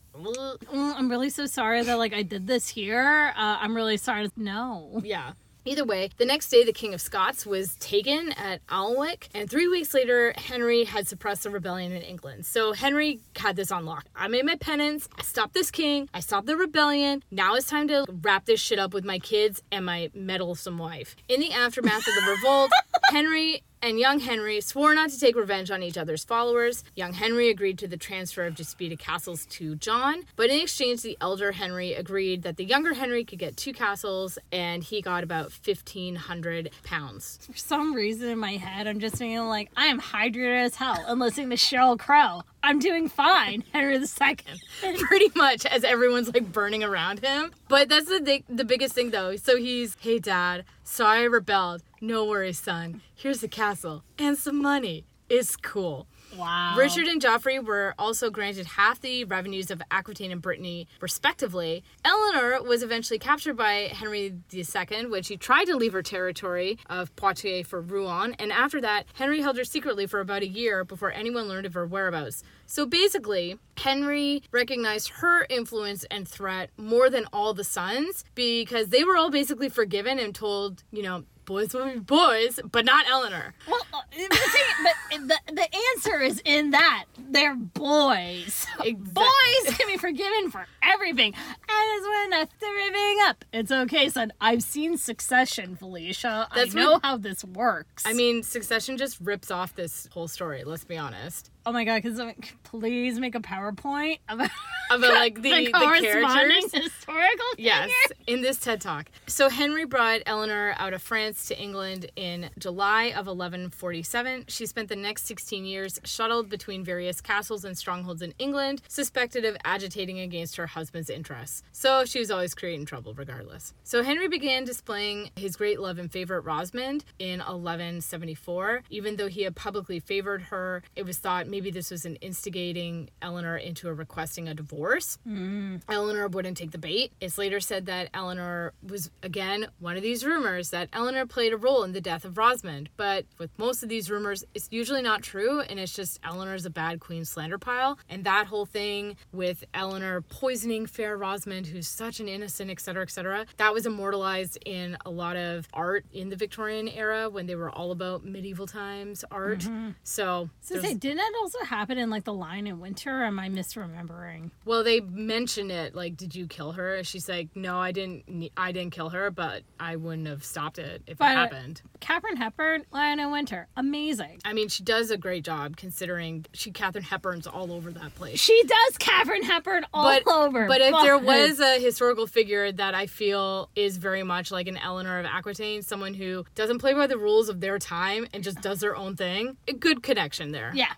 I'm really so sorry that, I did this here. I'm really sorry. No. Yeah. Either way, the next day, the King of Scots was taken at Alnwick, and 3 weeks later, Henry had suppressed the rebellion in England. So Henry had this on lock. I made my penance. I stopped this king. I stopped the rebellion. Now it's time to wrap this shit up with my kids and my meddlesome wife. In the aftermath of the revolt, Henry and young Henry swore not to take revenge on each other's followers. Young Henry agreed to the transfer of disputed castles to John, but in exchange, the elder Henry agreed that the younger Henry could get 2 castles, and he got about £1,500. For some reason in my head, I'm just thinking I am hydrated as hell and listening to Sheryl Crow. I'm doing fine, Henry II. Pretty much, as everyone's burning around him. But that's the biggest thing, though. So he's, hey, Dad, sorry I rebelled. No worries, son. Here's the castle and some money. It's cool. Wow. Richard and Joffrey were also granted half the revenues of Aquitaine and Brittany, respectively. Eleanor was eventually captured by Henry II when she tried to leave her territory of Poitiers for Rouen, and after that, Henry held her secretly for about a year before anyone learned of her whereabouts. So basically, Henry recognized her influence and threat more than all the sons, because they were all basically forgiven and told, boys will be boys, but not Eleanor. Well, the answer is in that. They're boys. Exactly. Boys can be forgiven for everything. And it's when I everything up. It's okay, son. I've seen Succession, Felicia. I know how this works. I mean, Succession just rips off this whole story, let's be honest. Oh my god, please make a PowerPoint about the characters. Historical figure? Yes, in this TED Talk. So Henry brought Eleanor out of France to England in July of 1147. She spent the next 16 years shuttled between various castles and strongholds in England, suspected of agitating against her husband's interests. So she was always creating trouble regardless. So Henry began displaying his great love and favorite Rosamund in 1174. Even though he had publicly favored her, it was thought maybe this was an instigating Eleanor into requesting a divorce. Eleanor wouldn't take the bait. It's later said that Eleanor was, again, one of these rumors that Eleanor played a role in the death of Rosamund. But with most of these rumors, it's usually not true, and it's just Eleanor's a bad queen slander pile. And that whole thing with Eleanor poisoning fair Rosamund, who's such an innocent, etc., that was immortalized in a lot of art in the Victorian era when they were all about medieval times art. So didn't that also happen in The Lion in Winter, or am I misremembering? Well, they mention it, did you kill her her. She's like, no, I didn't kill her, but I wouldn't have stopped it if it happened. Katharine Hepburn, Lionel Winter, amazing. I mean, she does a great job considering Katharine Hepburn's all over that place. She does Katharine Hepburn all over. But if there was a historical figure that I feel is very much like an Eleanor of Aquitaine, someone who doesn't play by the rules of their time and just does their own thing, a good connection there. Yeah.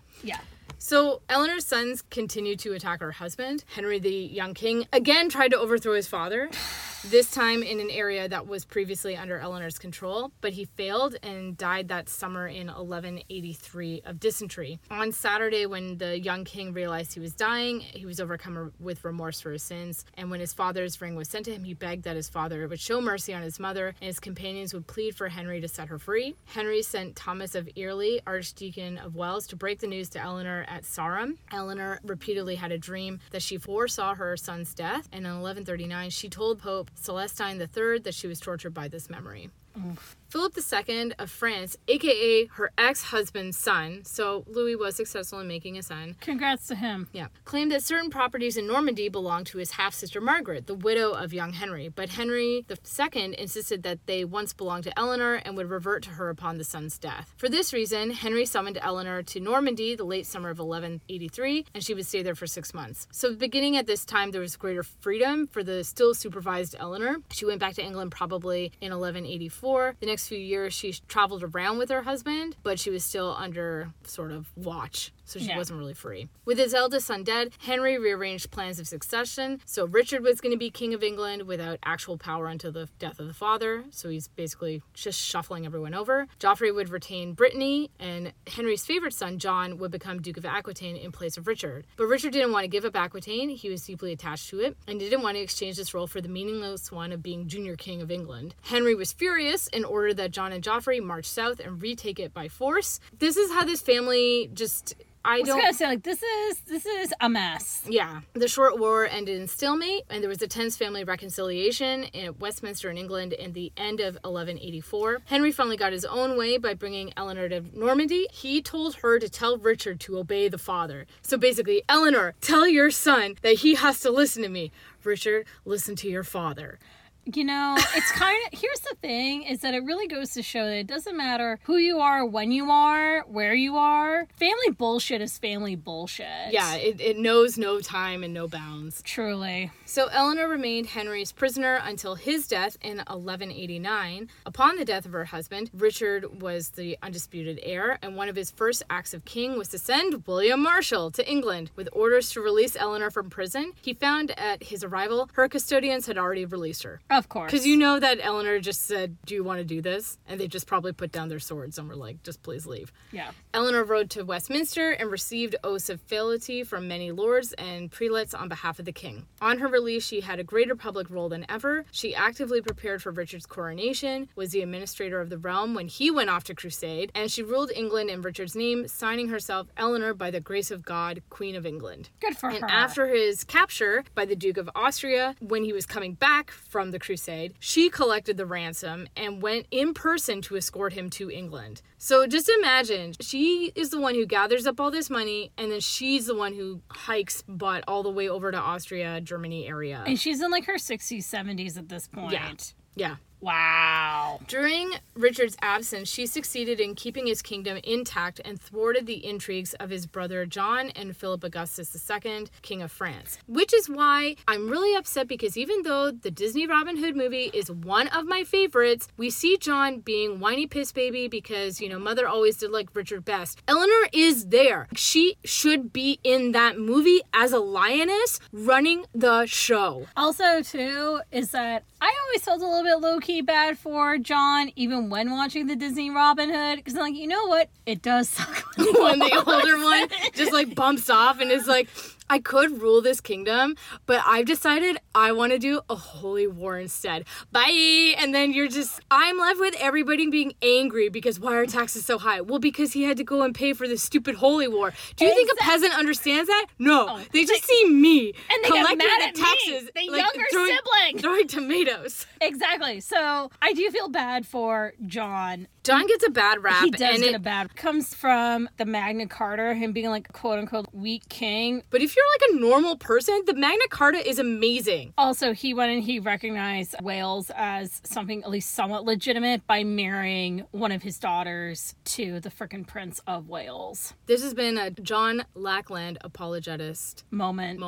So Eleanor's sons continued to attack her husband. Henry, the young king, again tried to overthrow his father, this time in an area that was previously under Eleanor's control, but he failed and died that summer in 1183 of dysentery. On Saturday, when the young king realized he was dying, he was overcome with remorse for his sins, and when his father's ring was sent to him, he begged that his father would show mercy on his mother, and his companions would plead for Henry to set her free. Henry sent Thomas of Earley, Archdeacon of Wells, to break the news to Eleanor at Sarum. Eleanor repeatedly had a dream that she foresaw her son's death, and in 1139 she told Pope Celestine III that she was tortured by this memory. Philip II of France, aka her ex-husband's son, so Louis was successful in making a son. Congrats to him. Yeah. Claimed that certain properties in Normandy belonged to his half-sister Margaret, the widow of young Henry, but Henry II insisted that they once belonged to Eleanor and would revert to her upon the son's death. For this reason, Henry summoned Eleanor to Normandy the late summer of 1183, and she would stay there for 6 months. So beginning at this time, there was greater freedom for the still supervised Eleanor. She went back to England probably in 1184. The next few years, she traveled around with her husband, but she was still under sort of watch, so she wasn't really free. With his eldest son dead, Henry rearranged plans of succession. So Richard was going to be king of England without actual power until the death of the father, so he's basically just shuffling everyone over. Joffrey would retain Brittany, and Henry's favorite son, John, would become Duke of Aquitaine in place of Richard. But Richard didn't want to give up Aquitaine. He was deeply attached to it, and didn't want to exchange this role for the meaningless one of being junior king of England. Henry was furious and ordered that John and Joffrey march south and retake it by force. This is how this family just... I was gonna say, like, this is a mess. Yeah. The short war ended in stalemate, and there was a tense family reconciliation in Westminster in England in the end of 1184. Henry finally got his own way by bringing Eleanor to Normandy. He told her to tell Richard to obey the father. So basically, Eleanor, tell your son that he has to listen to me. Richard, listen to your father. You know, it's kind of, here's the thing, is that it really goes to show that it doesn't matter who you are, when you are, where you are. Family bullshit is family bullshit. Yeah, it knows no time and no bounds. Truly. So Eleanor remained Henry's prisoner until his death in 1189. Upon the death of her husband, Richard was the undisputed heir, and one of his first acts of king was to send William Marshal to England with orders to release Eleanor from prison. He found at his arrival, her custodians had already released her. Of course. Because you know that Eleanor just said, do you want to do this? And they just probably put down their swords and were like, just please leave. Yeah. Eleanor rode to Westminster and received oaths of fealty from many lords and prelates on behalf of the king. On her release, she had a greater public role than ever. She actively prepared for Richard's coronation, was the administrator of the realm when he went off to crusade, and she ruled England in Richard's name, signing herself Eleanor by the grace of God, Queen of England. Good for her. And after his capture by the Duke of Austria, when he was coming back from the crusade, she collected the ransom and went in person to escort him to England. So just imagine, she is the one who gathers up all this money, and then she's the one who hikes butt all the way over to Austria, Germany area. And she's in like her 60s, 70s at this point. Yeah. Wow. During Richard's absence, she succeeded in keeping his kingdom intact and thwarted the intrigues of his brother John and Philip Augustus II, King of France. Which is why I'm really upset, because even though the Disney Robin Hood movie is one of my favorites, we see John being whiny piss baby because, you know, mother always did like Richard best. Eleanor is there. She should be in that movie as a lioness running the show. Also, too, is that I always felt a little bit low-key bad for John, even when watching the Disney Robin Hood, because I'm like, you know what? It does suck when the older one just like bumps off and is like, I could rule this kingdom, but I've decided I want to do a holy war instead. Bye! And then I'm left with everybody being angry because why are taxes so high? Well, because he had to go and pay for this stupid holy war. Do you think a peasant understands that? No. They just see me and they collecting get mad the at taxes. Me, the younger sibling. Throwing tomatoes. Exactly. So I do feel bad for John. John gets a bad rap. He does get a bad. Comes from the Magna Carta, him being like a quote-unquote weak king. But if you're like a normal person, the Magna Carta is amazing. Also, he went and he recognized Wales as something at least somewhat legitimate by marrying one of his daughters to the frickin' Prince of Wales. This has been a John Lackland apologetist moment.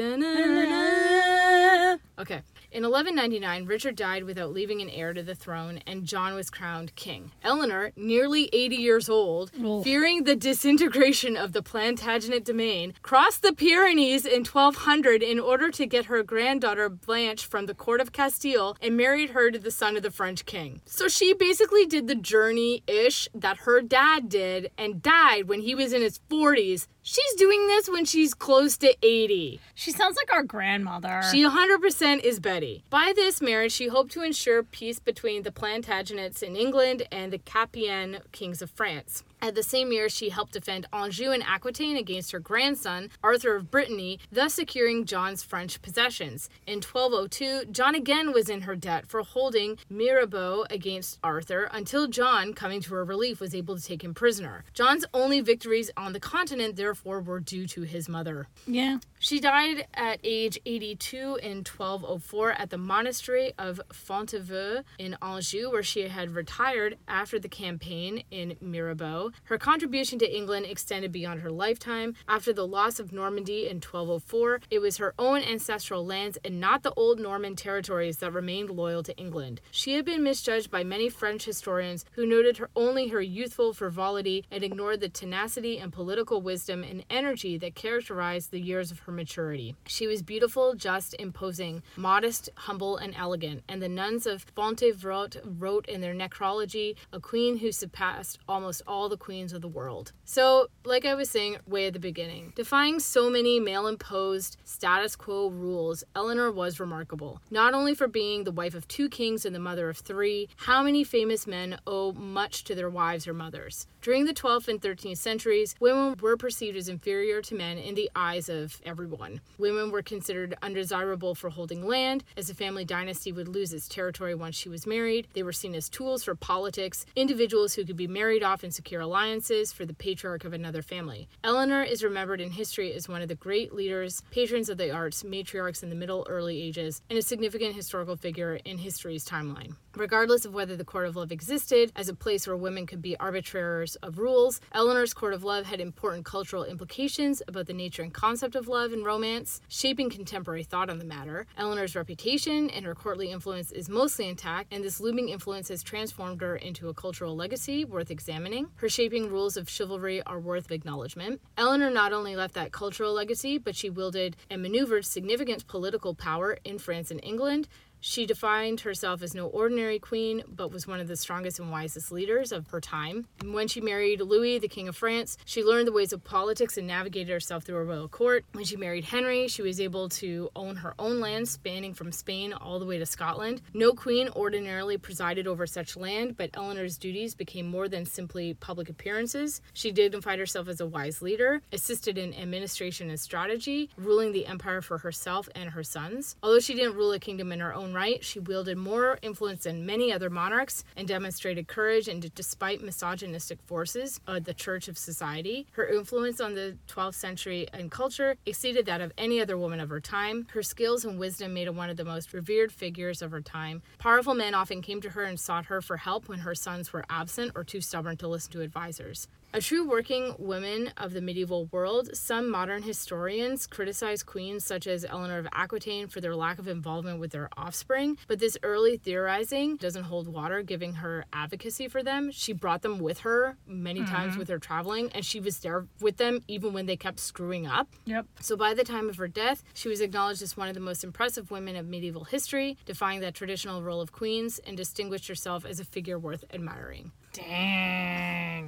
Okay. In 1199, Richard died without leaving an heir to the throne, and John was crowned king. Eleanor, nearly 80 years old, fearing the disintegration of the Plantagenet domain, crossed the Pyrenees in 1200 in order to get her granddaughter Blanche from the court of Castile and married her to the son of the French king. So she basically did the journey-ish that her dad did and died when he was in his 40s. She's doing this when she's close to 80. She sounds like our grandmother. She 100% is Betty. By this marriage, she hoped to ensure peace between the Plantagenets in England and the Capian kings of France. At the same year, she helped defend Anjou and Aquitaine against her grandson, Arthur of Brittany, thus securing John's French possessions. In 1202, John again was in her debt for holding Mirabeau against Arthur until John, coming to her relief, was able to take him prisoner. John's only victories on the continent, therefore, were due to his mother. Yeah. She died at age 82 in 1204 at the monastery of Fontevaux in Anjou, where she had retired after the campaign in Mirabeau. Her contribution to England extended beyond her lifetime. After the loss of Normandy in 1204, it was her own ancestral lands and not the old Norman territories that remained loyal to England. She had been misjudged by many French historians who noted only her youthful frivolity and ignored the tenacity and political wisdom and energy that characterized the years of her maturity. She was beautiful, just, imposing, modest, humble, and elegant, and the nuns of Fontevraud wrote in their necrology, a queen who surpassed almost all the queens of the world. So, like I was saying way at the beginning, defying so many male-imposed status quo rules, Eleanor was remarkable. Not only for being the wife of 2 kings and the mother of 3, how many famous men owe much to their wives or mothers? During the 12th and 13th centuries, women were perceived as inferior to men in the eyes of everyone. Women were considered undesirable for holding land, as a family dynasty would lose its territory once she was married. They were seen as tools for politics, individuals who could be married off and secure alliances for the patriarch of another family. Eleanor is remembered in history as one of the great leaders, patrons of the arts, matriarchs in the Middle Early Ages, and a significant historical figure in history's timeline. Regardless of whether the court of love existed as a place where women could be arbitrators of rules, Eleanor's court of love had important cultural implications about the nature and concept of love and romance, shaping contemporary thought on the matter. Eleanor's reputation and her courtly influence is mostly intact, and this looming influence has transformed her into a cultural legacy worth examining. Her shaping rules of chivalry are worth acknowledgement. Eleanor not only left that cultural legacy, but she wielded and maneuvered significant political power in France and England. She defined herself as no ordinary queen, but was one of the strongest and wisest leaders of her time. And when she married Louis, the King of France, she learned the ways of politics and navigated herself through a royal court. When she married Henry, she was able to own her own land, spanning from Spain all the way to Scotland. No queen ordinarily presided over such land, but Eleanor's duties became more than simply public appearances. She dignified herself as a wise leader, assisted in administration and strategy, ruling the empire for herself and her sons. Although she didn't rule a kingdom in her own right, she wielded more influence than many other monarchs and demonstrated courage and despite misogynistic forces of the Church of society. Her influence on the 12th century and culture exceeded that of any other woman of her time. Her skills and wisdom made her one of the most revered figures of her time. Powerful men often came to her and sought her for help when her sons were absent or too stubborn to listen to advisors. A true working woman of the medieval world, some modern historians criticize queens such as Eleanor of Aquitaine for their lack of involvement with their offspring, but this early theorizing doesn't hold water, giving her advocacy for them. She brought them with her many times with her traveling, and she was there with them even when they kept screwing up. Yep. So by the time of her death, she was acknowledged as one of the most impressive women of medieval history, defying that traditional role of queens, and distinguished herself as a figure worth admiring. Dang.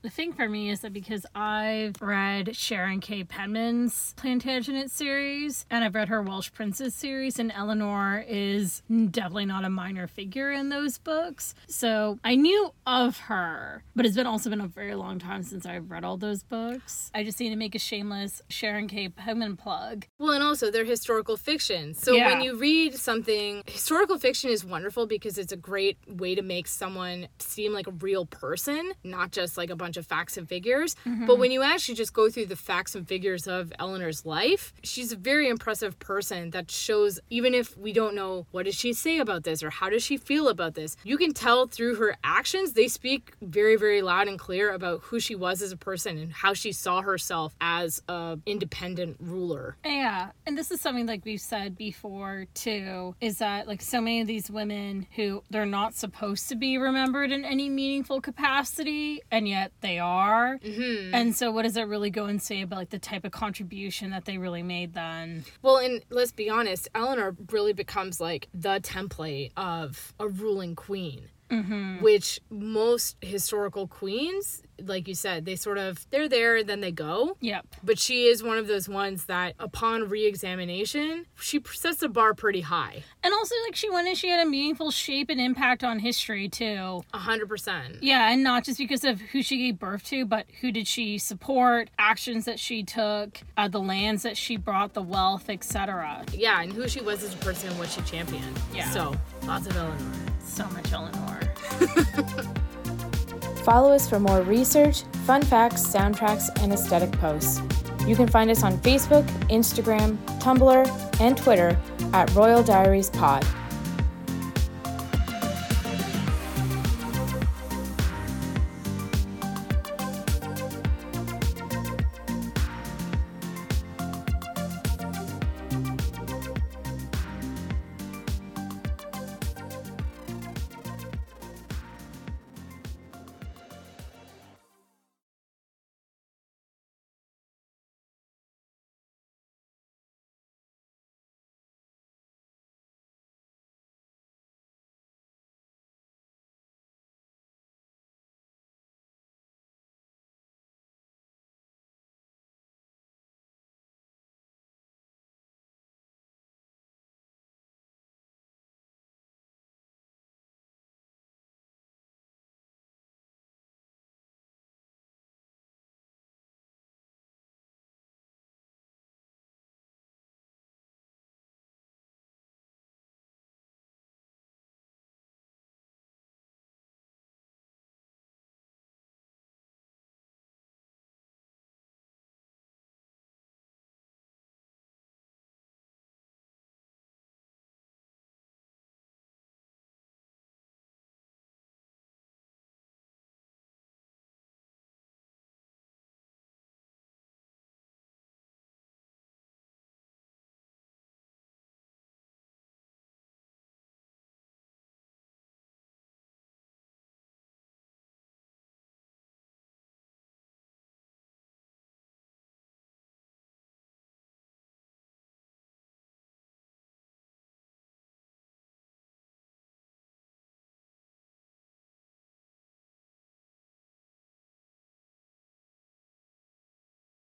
The thing for me is that because I've read Sharon K. Penman's Plantagenet series, and I've read her Welsh Princess series, and Eleanor is definitely not a minor figure in those books. So I knew of her, but it's also been a very long time since I've read all those books. I just need to make a shameless Sharon K. Penman plug. Well, and also they're historical fiction. So when you read something, historical fiction is wonderful because it's a great way to make someone seem like a real person, not just like a bunch of facts and figures. Mm-hmm. But when you actually just go through the facts and figures of Eleanor's life, she's a very impressive person that shows, even if we don't know what does she say about this or how does she feel about this, you can tell through her actions, they speak very, very loud and clear about who she was as a person and how she saw herself as a independent ruler. Yeah, and this is something like we've said before too, is that like so many of these women who they're not supposed to be remembered in any meaningful capacity, and yet they are. Mm-hmm. And so what does that really go and say about like the type of contribution that they really made then? Well, and let's be honest, Eleanor really becomes like the template of a ruling queen. Mm-hmm. Which most historical queens, like you said, they're there, then they go. Yep. But she is one of those ones that upon re-examination, she sets the bar pretty high. And also, like, she went and she had a meaningful shape and impact on history, too. 100%. Yeah, and not just because of who she gave birth to, but who did she support, actions that she took, the lands that she brought, the wealth, etc. Yeah, and who she was as a person and what she championed. Yeah. So, lots of Eleanor. So much Eleanor. Follow us for more research, fun facts, soundtracks, and aesthetic posts. You can find us on Facebook, Instagram, Tumblr, and Twitter at Royal Diaries Pod.